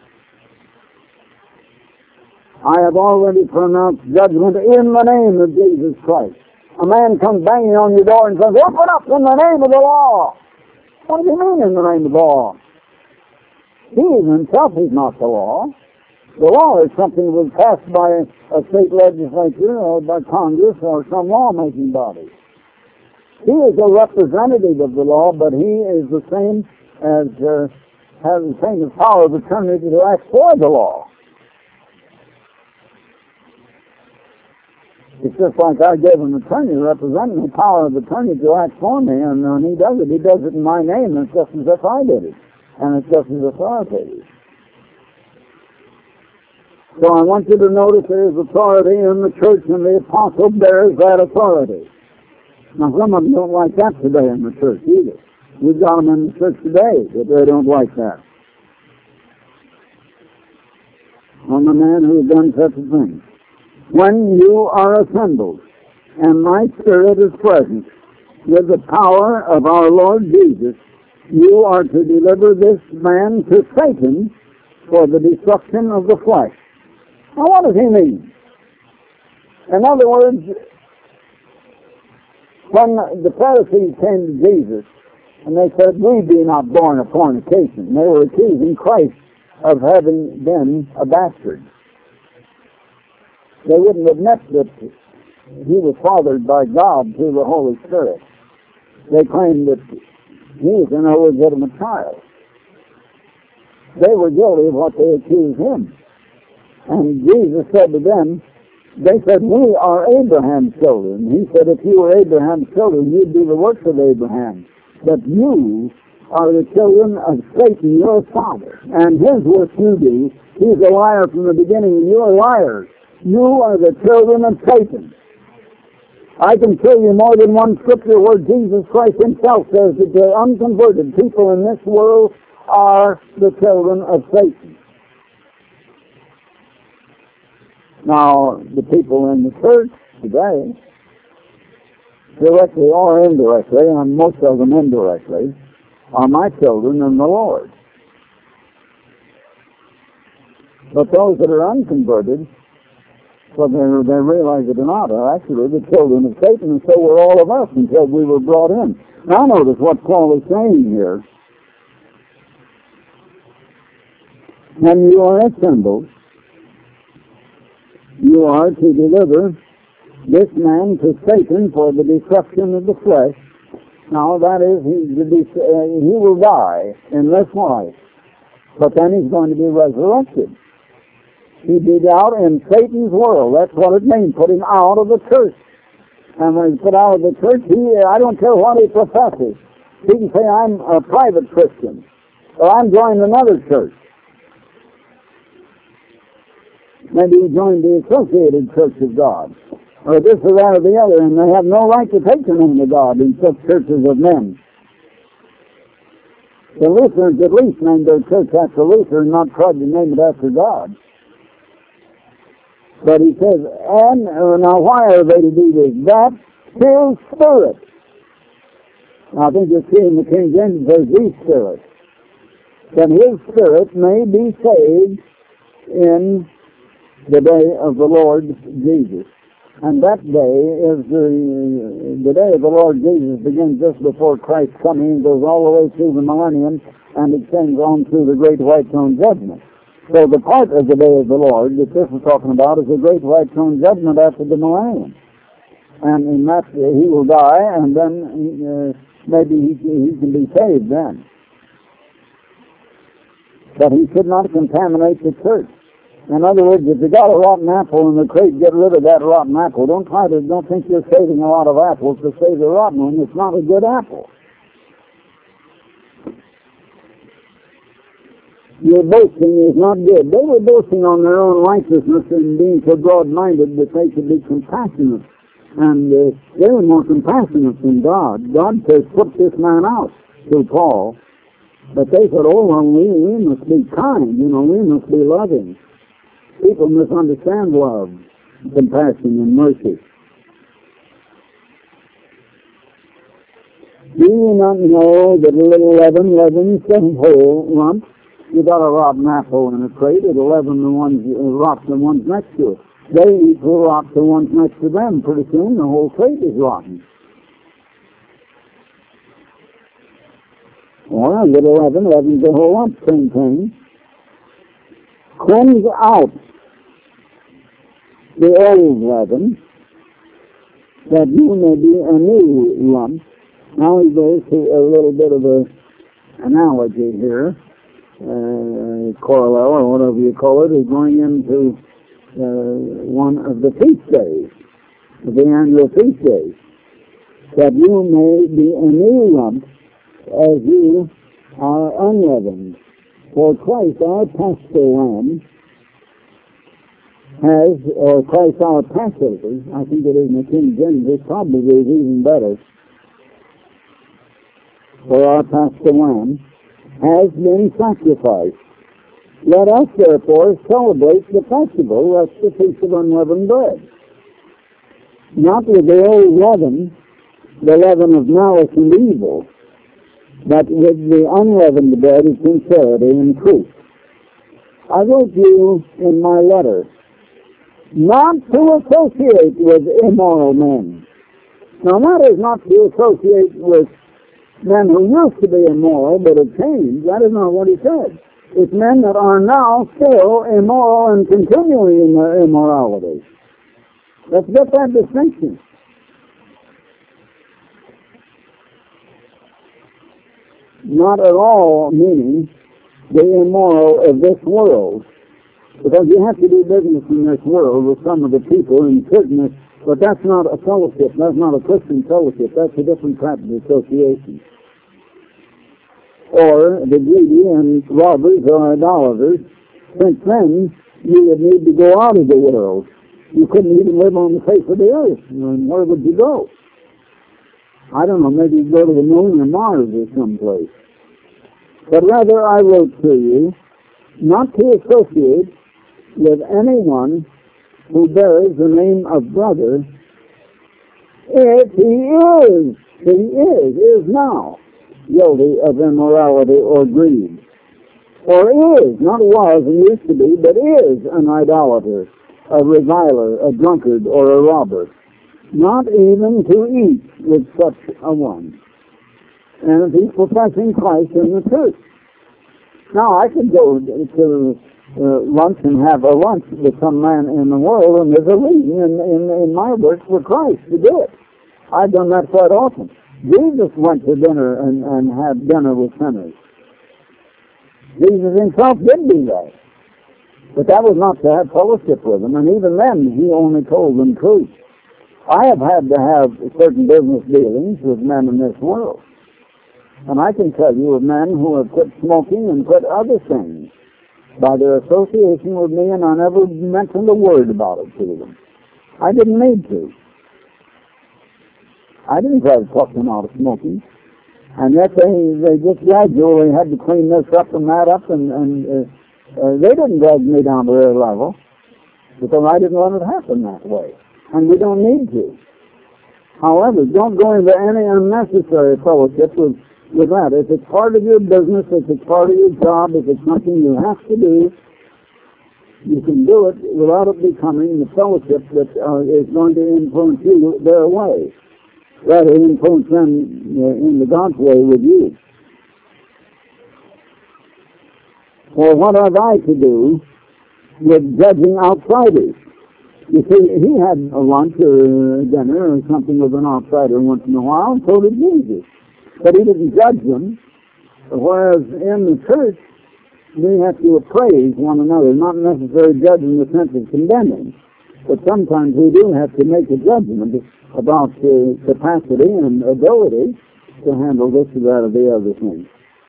I have already pronounced judgment in the name of Jesus Christ. A man comes banging on your door and says, open up in the name of the law. What do you mean in the name of the law? He himself is not the law. The law is something that was passed by a state legislature or by Congress or some lawmaking body. He is a representative of the law, but he is the same as has the same power of attorney to act for the law. It's just like I gave an attorney representing the power of attorney to act for me, and when he does it in my name, and it's just as if I did it, and it's just as authoritative. So I want you to notice there is authority in the church, and the apostle bears that authority. Now, some of them don't like that today in the church either. We've got them in the church today, but they don't like that. On the man who has done such a thing. When you are assembled, and my Spirit is present, with the power of our Lord Jesus, you are to deliver this man to Satan for the destruction of the flesh. Now, what does he mean? In other words, when the Pharisees came to Jesus, and they said, we be not born of fornication, they were accusing Christ of having been a bastard. They wouldn't admit that he was fathered by God through the Holy Spirit. They claimed that he was an illegitimate child. They were guilty of what they accused him. And Jesus said to them, they said, we are Abraham's children. He said, if you were Abraham's children, you'd do the works of Abraham. But you are the children of Satan, your father. And his works you do. He's a liar from the beginning, and you are liars. You are the children of Satan. I can show you more than one scripture where Jesus Christ himself says that the unconverted people in this world are the children of Satan. Now, the people in the church today, directly or indirectly, and most of them indirectly, are my children in the Lord. But those that are unconverted, so they realize it or not, are actually the children of Satan, and so were all of us until we were brought in. Now notice what Paul is saying here. When you are assembled, you are to deliver this man to Satan for the destruction of the flesh. Now that is, he will die in this life, but then he's going to be resurrected. He'd be out in Satan's world. That's what it means, put him out of the church. And when he's put out of the church, I don't care what he professes. He can say, I'm a private Christian, or I'm joining another church. Maybe he joined the Associated Church of God, or this or that or the other, and they have no right to take the name of God in such churches of men. The Lutherans at least named their church after Luther and not tried to name it after God. But he says, and now why are they to do this? That his Spirit. Now I think you'll see in the King James says his Spirit. That his Spirit may be saved in the day of the Lord Jesus. And that day is the day of the Lord Jesus begins just before Christ's coming and goes all the way through the millennium and extends on through the great white throne judgment. So the part of the day of the Lord that this is talking about is the great white throne judgment after the millennium. And in that he will die, and then maybe he can be saved then. But he should not contaminate the church. In other words, if you got a rotten apple in the crate, get rid of that rotten apple. Don't think you're saving a lot of apples to save the rotten one. It's not a good apple. Your boasting is not good. They were boasting on their own righteousness and being so broad-minded that they could be compassionate. And they were more compassionate than God. God says, put this man out, to Paul. But they said, oh, well, we must be kind, we must be loving. People misunderstand love, compassion, and mercy. Do you not know that a little leaven leavens the whole lump? You got a rotten apple in a crate, it'll leaven rot the ones next to it. They each will rot the ones next to them. Pretty soon the whole crate is rotten. Or a little leaven leavens the whole lump, same thing. Cleanse out the old leaven, that you may be a new lump. Now he goes to a little bit of an analogy here, parallel or whatever you call it, is going into one of the feast days, the annual feast days, that you may be a new lump as you are unleavened. For Christ, our Paschal Lamb, has, or Christ our Passover, I think it is in the King James, it probably is even better, for our Paschal Lamb, has been sacrificed. Let us therefore celebrate the festival, that's the Feast of Unleavened Bread. Not with the old leaven, the leaven of malice and evil, but with the unleavened bread of sincerity and truth. I wrote you in my letter not to associate with immoral men. Now that is not to associate with men who used to be immoral but have changed. That is not what he said. It's men that are now still immoral and continuing in their immorality. Let's get that distinction. Not at all meaning the immoral of this world, because you have to do business in this world with some of the people in business, but that's not a fellowship, that's not a Christian fellowship, that's a different type of association. Or the greedy and robbers or idolaters, since then you would need to go out of the world. You couldn't even live on the face of the earth. And where would you go? I don't know, maybe you'd go to the moon or Mars or someplace. But rather I wrote to you not to associate with anyone who bears the name of brother if he is now guilty of immorality or greed. Or is, not was and used to be, but is an idolater, a reviler, a drunkard, or a robber. Not even to eat with such a one. And he's professing Christ in the church. Now, I could go to lunch and have a lunch with some man in the world, and there's a reason in my work for Christ to do it. I've done that quite often. Jesus went to dinner and had dinner with sinners. Jesus himself did do that. But that was not to have fellowship with them, and even then, he only told them truth. I have had to have certain business dealings with men in this world. And I can tell you of men who have quit smoking and quit other things by their association with me, and I never mentioned a word about it to them. I didn't need to. I didn't try to talk them out of smoking. And yet they just gradually had to clean this up and that up, and they didn't drag me down to their level, because I didn't let it happen that way. And we don't need to. However, don't go into any unnecessary fellowship with that. If it's part of your business, if it's part of your job, if it's something you have to do, you can do it without it becoming the fellowship that is going to influence you their way, rather than influence them in the God's way with you. Or what have I to do with judging outsiders? You see, he had a lunch or a dinner or something with an outsider once in a while, and so did Jesus. But he didn't judge them. Whereas in the church, we have to appraise one another, not necessarily judge in the sense of condemning, but sometimes we do have to make a judgment about the capacity and ability to handle this or that or the other thing.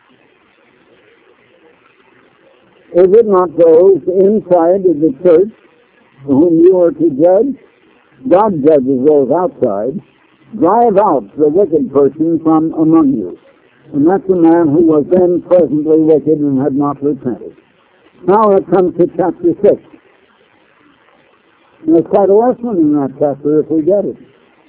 Is it not those inside of the church whom you are to judge? God judges those outside. Drive out the wicked person from among you. And that's a man who was then presently wicked and had not repented. Now it comes to chapter 6. And there's quite a lesson in that chapter if we get it.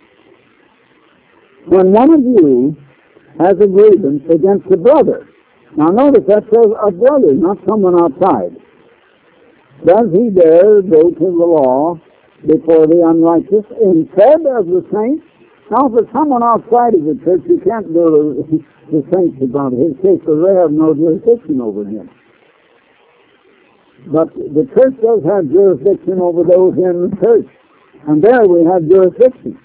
When one of you has a grievance against a brother, now notice that says a brother, not someone outside. Does he dare go to the law before the unrighteous instead of the saints? Now, if it's someone outside of the church, you can't go to the saints about his case, because they have no jurisdiction over him. But the church does have jurisdiction over those in the church, and there we have jurisdiction.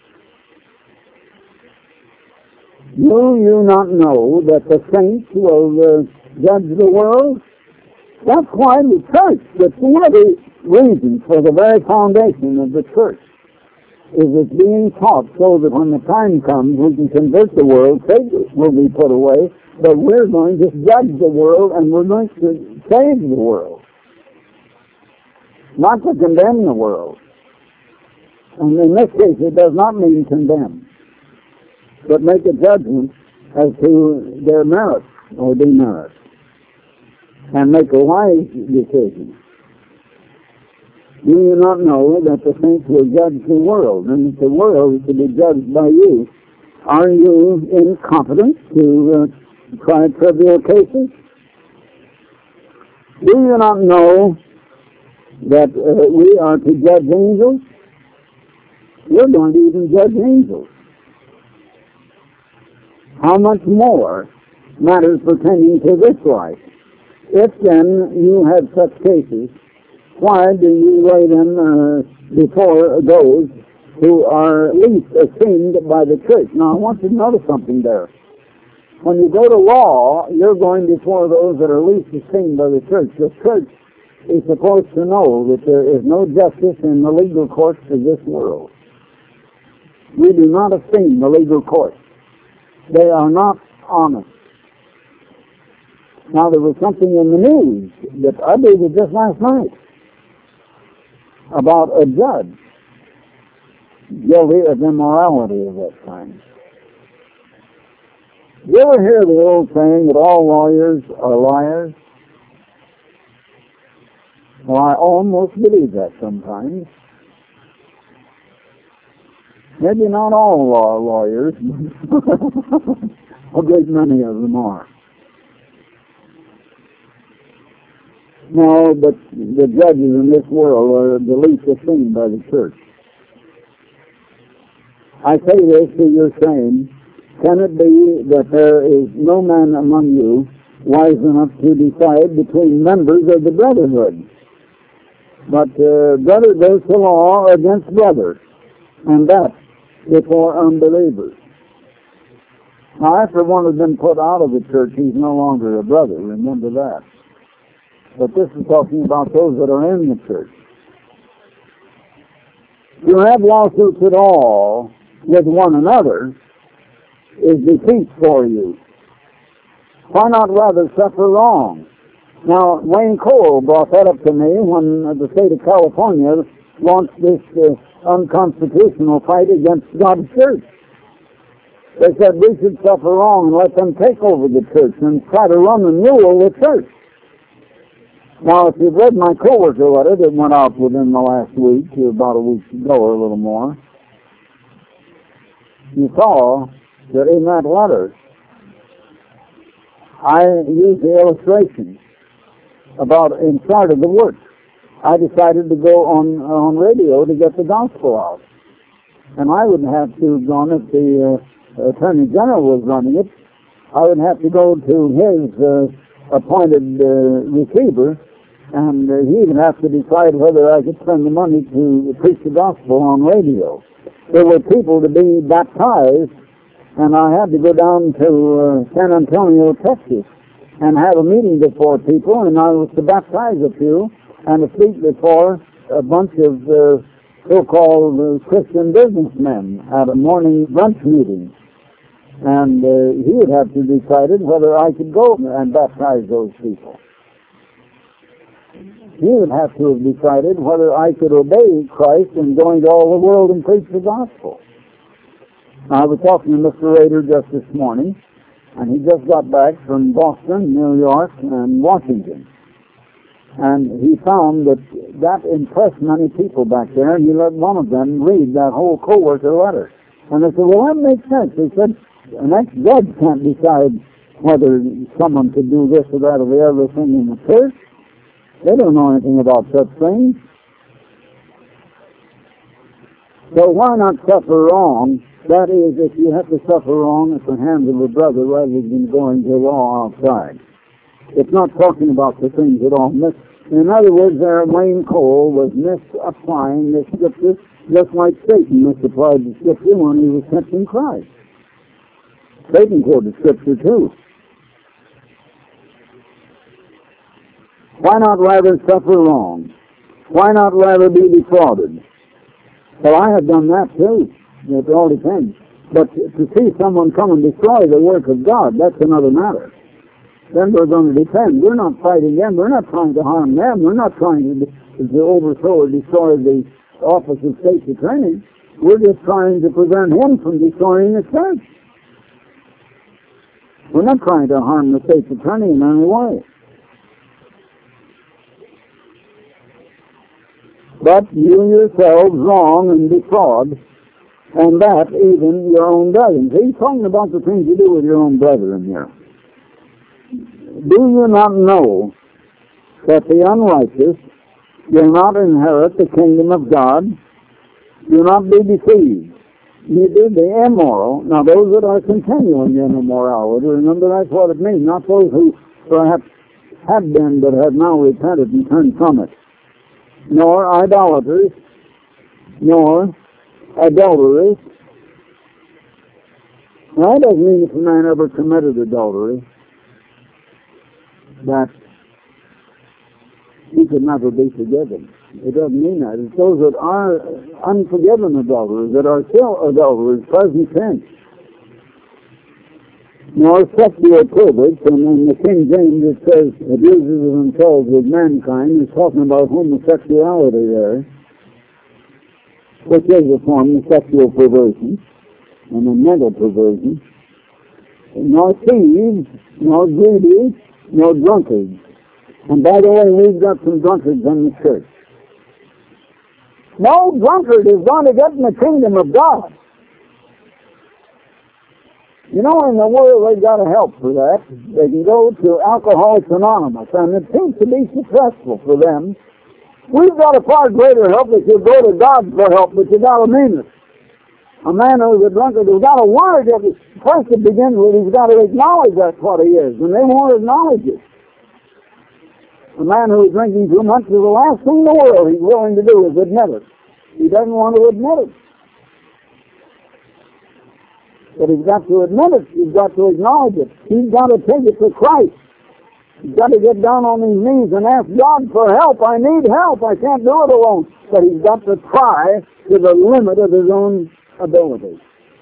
Do you not know that the saints will judge the world? That's why the church, that's one of the reasons for the very foundation of the church, is it's being taught so that when the time comes we can convert the world, Satan will be put away, but we're going to judge the world and we're going to save the world, not to condemn the world. And in this case it does not mean condemn, but make a judgment as to their merits or demerits, and make a wise decision. Do you not know that the saints will judge the world, and if the world is to be judged by you, are you incompetent to try trivial cases? Do you not know that we are to judge angels? We're going to even judge angels. How much more matters pertaining to this life? If then you have such cases, why do you lay them before those who are least esteemed by the church? Now, I want you to notice something there. When you go to law, you're going before those that are least esteemed by the church. The church is supposed to know that there is no justice in the legal courts of this world. We do not esteem the legal courts. They are not honest. Now, there was something in the news that I believe just last night about a judge guilty of immorality of that kind. You ever hear the old saying that all lawyers are liars? Well, I almost believe that sometimes. Maybe not all lawyers, but a great many of them are. No, but the judges in this world are the least esteemed by the church. I say this to your shame. Can it be that there is no man among you wise enough to decide between members of the brotherhood? But brother goes to law against brother, and that before unbelievers. Now, after one has been put out of the church, he's no longer a brother. Remember that. But this is talking about those that are in the church. To have lawsuits at all with one another is defeat for you. Why not rather suffer wrong? Now, Wayne Cole brought that up to me when the state of California launched this unconstitutional fight against God's church. They said we should suffer wrong and let them take over the church and try to run and rule the church. Now, if you've read my co-worker letter that went out within the last week, about a week ago or a little more, you saw that in that letter, I used the illustration about in start of the work. I decided to go on radio to get the gospel out. And I wouldn't have to have gone if the Attorney General was running it. I would have to go to his appointed receiver, and he would have to decide whether I could spend the money to preach the gospel on radio. There were people to be baptized, and I had to go down to San Antonio, Texas, and have a meeting before people, and I was to baptize a few, and to speak before a bunch of so-called Christian businessmen at a morning brunch meeting. And he would have to decide whether I could go and baptize those people. He would have to have decided whether I could obey Christ in going to all the world and preach the gospel. I was talking to Mr. Rader just this morning, And he just got back from Boston, New York, and Washington. And he found that impressed many people back there, and he let one of them read that whole co-worker letter. And they said, well, that makes sense. They said, an ex-judge can't decide whether someone could do this or that or the other thing in the church. They don't know anything about such things. So why not suffer wrong? That is, if you have to suffer wrong at the hands of a brother rather than going to law outside. It's not talking about the things at all. In other words, there Wayne Cole was misapplying the Scripture just like Satan misapplied the Scripture when he was tempting Christ. Satan quoted Scripture too. Why not rather suffer wrong? Why not rather be defrauded? Well, I have done that too. It all depends. But to see someone come and destroy the work of God, that's another matter. Then we're going to defend. We're not fighting them. We're not trying to harm them. We're not trying to overthrow or destroy the office of State's Attorney. We're just trying to prevent him from destroying the church. We're not trying to harm the State's Attorney in any way. But you yourselves wrong and defraud, and that even your own brethren. He's talking about the things you do with your own brethren here. Do you not know that the unrighteous will not inherit the kingdom of God? Do not be deceived. Neither the immoral, now those that are continuing in immorality, remember that's what it means, not those who perhaps have been but have now repented and turned from it. Nor idolaters, nor adulterers. Now, that doesn't mean if a man ever committed adultery that he could never be forgiven. It doesn't mean that. It's those that are unforgiven adulterers, that are still adulterers, present tense. Nor sexual perverts, and in the King James it says abuses themselves with mankind. It's talking about homosexuality there, which is a form of sexual perversion and a mental perversion. Nor thieves, nor greedy, nor drunkards. And by the way, we've got some drunkards in the church. No drunkard is going to get in the kingdom of God. You know, in the world, they've got to help for that. They can go to Alcoholics Anonymous, and it seems to be successful for them. We've got a far greater help if you go to God for help, but you got to mean it. A man who's a drunkard has got to want to get it. First to begin with, he's got to acknowledge that's what he is, and they won't acknowledge it. A man who's drinking too much is the last thing in the world he's willing to do is admit it. He doesn't want to admit it. But he's got to admit it. He's got to acknowledge it. He's got to take it to Christ. He's got to get down on his knees and ask God for help. I need help. I can't do it alone. But he's got to try to the limit of his own ability.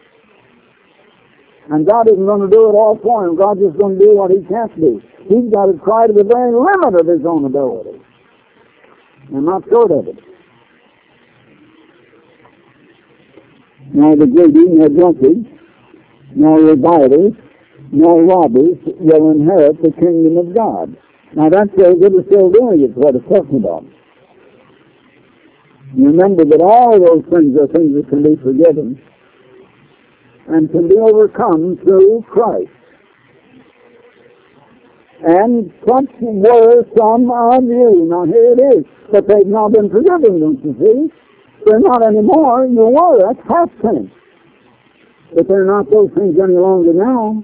And God isn't going to do it all for him. God's just going to do what he can't do. He's got to try to the very limit of his own ability. And not short of it. Now the greedy, nor drunkards, nor revilers, nor robbers will inherit the kingdom of God. Now that shows that it's still doing it, what it's talking about. Remember that all those things are things that can be forgiven and can be overcome through Christ. And such were some of you. Now here it is. But they've now been forgiven, don't you see? They're not anymore. You were. That's past tense. But they're not those things any longer now.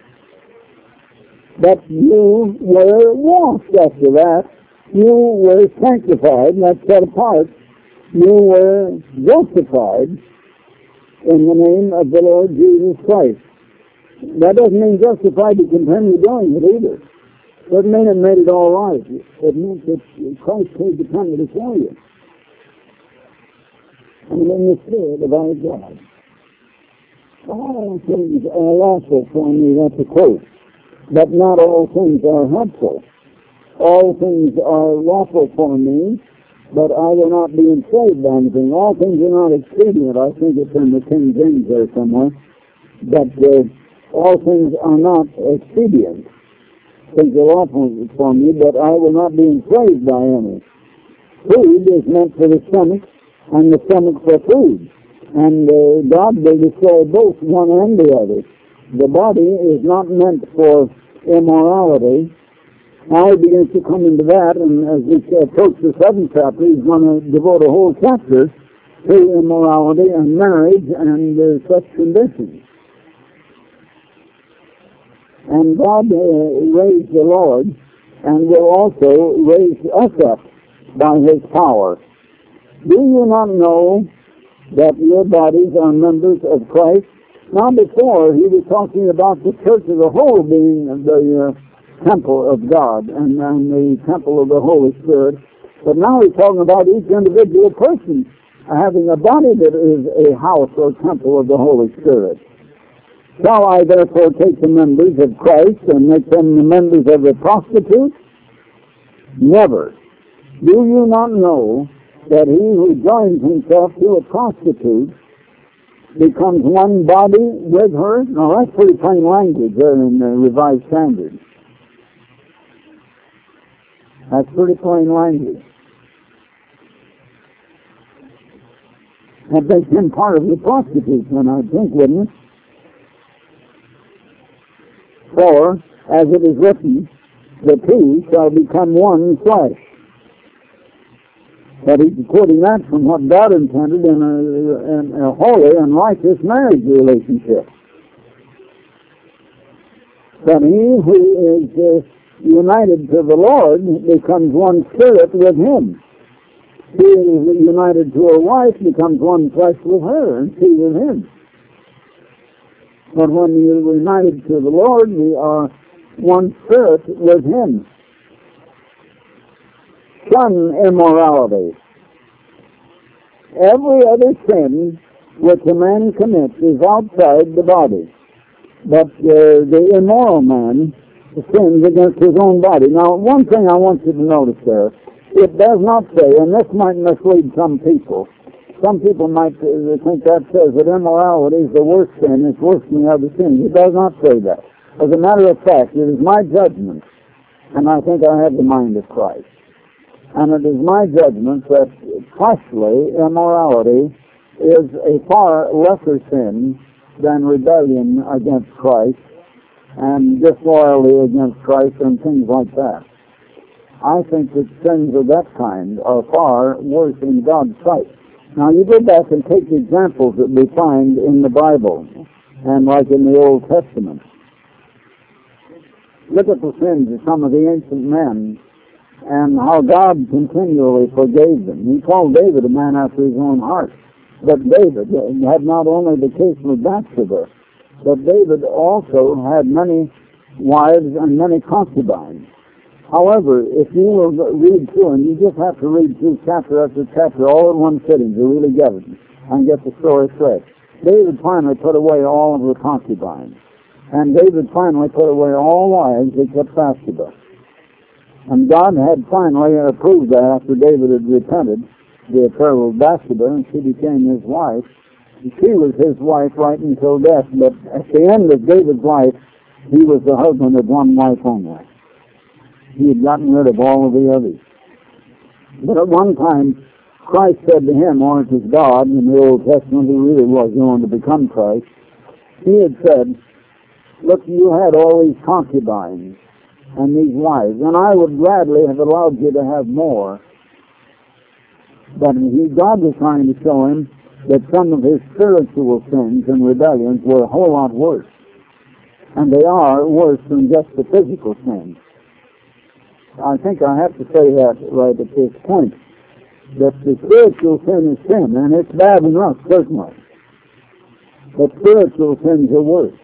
But you were washed after that. You were sanctified, that's set apart. You were justified in the name of the Lord Jesus Christ. That doesn't mean justified to continue doing it either. Doesn't mean it made it all right. It means that Christ paid the penalty for you. And in the Spirit of our God. All things are lawful for me, that's a quote. But not all things are helpful. All things are lawful for me, but I will not be enslaved by anything. All things are not expedient. I think it's in the King James there somewhere. But all things are not expedient. Things are lawful for me, but I will not be enslaved by any. Food is meant for the stomach, and the stomach for food. And God will destroy both one and the other. The body is not meant for immorality. Now he begins to come into that, and as we approach the 7th chapter, he's going to devote a whole chapter to immorality and marriage and such conditions. And God raised the Lord and will also raise us up by his power. Do you not know that your bodies are members of Christ? Now before, he was talking about the church as a whole being the temple of God and the temple of the Holy Spirit. But now he's talking about each individual person having a body that is a house or temple of the Holy Spirit. Shall I therefore take the members of Christ and make them the members of a prostitute? Never. Do you not know that he who joins himself to a prostitute becomes one body with her? Now that's pretty plain language there in the Revised Standard. That's pretty plain language. That makes him part of the prostitute, then I think, wouldn't it? For, as it is written, the two shall become one flesh. But he's quoting that from what God intended in a holy and righteous marriage relationship. But he who is united to the Lord becomes one spirit with him. He who is united to a wife becomes one flesh with her, and she with him. But when you're united to the Lord, we are one spirit with him. Shun immorality. Every other sin which a man commits is outside the body. But the immoral man sins against his own body. Now, one thing I want you to notice there, it does not say, and this might mislead some people. Some people might think that says that immorality is the worst sin, it's worse than the other sins. It does not say that. As a matter of fact, it is my judgment, and I think I have the mind of Christ. And it is my judgment that fleshly immorality is a far lesser sin than rebellion against Christ and disloyalty against Christ and things like that. I think that sins of that kind are far worse in God's sight. Now you go back and take the examples that we find in the Bible and like in the Old Testament. Look at the sins of some of the ancient men and how God continually forgave them. He called David a man after his own heart. But David had not only the case with Bathsheba, but David also had many wives and many concubines. However, if you will read through, and you just have to read through chapter after chapter all in one sitting to really get it and get the story straight. David finally put away all of the concubines. And David finally put away all wives except Bathsheba. And God had finally approved that after David had repented, the affair with Bathsheba, and she became his wife. And she was his wife right until death, but at the end of David's life, he was the husband of one wife only. He had gotten rid of all of the others. But at one time, Christ said to him, or it was God in the Old Testament, who really was going to become Christ, he had said, look, you had all these concubines and these wives, and I would gladly have allowed you to have more. But God was trying to show him that some of his spiritual sins and rebellions were a whole lot worse. And they are worse than just the physical sins. I think I have to say that right at this point, that the spiritual sin is sin, and it's bad enough, certainly. But spiritual sins are worse.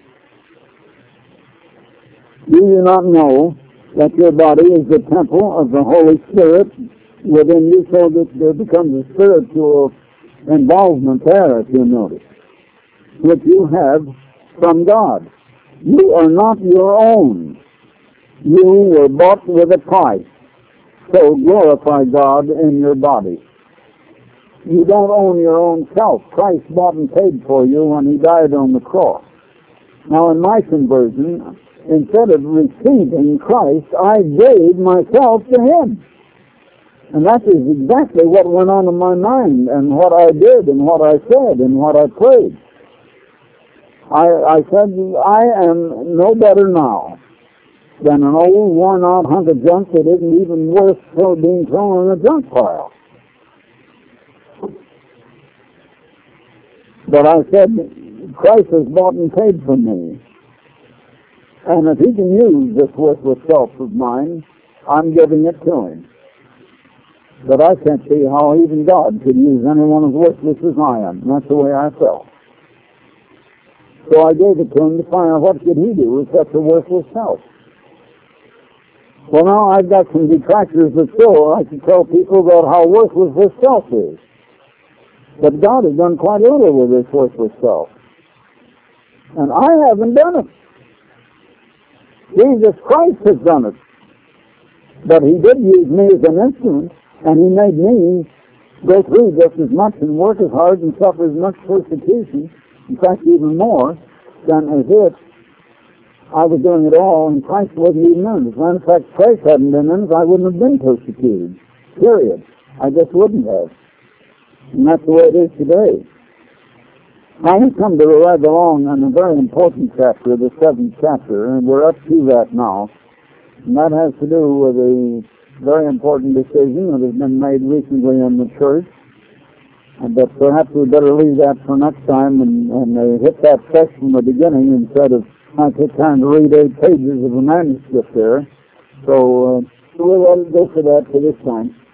Do you not know that your body is the temple of the Holy Spirit within you, so that there becomes a spiritual involvement there, if you notice, which you have from God? You are not your own. You were bought with a price. So glorify God in your body. You don't own your own self. Christ bought and paid for you when he died on the cross. Now, in my conversion, instead of receiving Christ, I gave myself to Him. And that is exactly what went on in my mind, and what I did, and what I said, and what I prayed. I said, I am no better now than an old, worn-out hunk of junk that isn't even worth being thrown in a junk pile. But I said, Christ has bought and paid for me. And if He can use this worthless self of mine, I'm giving it to Him. But I can't see how even God could use anyone as worthless as I am. And that's the way I felt. So I gave it to Him to find out what could He do with such a worthless self. Well, now I've got some detractors that still I can tell people about how worthless this self is. But God has done quite a little with this worthless self. And I haven't done it. Jesus Christ has done it. But He did use me as an instrument, and He made me go through just as much and work as hard and suffer as much persecution, in fact even more, than as if I was doing it all and Christ wasn't even in it. As a matter of fact, Christ hadn't been in it, I wouldn't have been persecuted. Period. I just wouldn't have. And that's the way it is today. Now we come to right along on a very important chapter, the 7th chapter, and we're up to that now. And that has to do with a very important decision that has been made recently in the church. But perhaps we better leave that for next time and hit that text from the beginning instead of I take time to read 8 pages of a manuscript there. So we'll let it go for that for this time.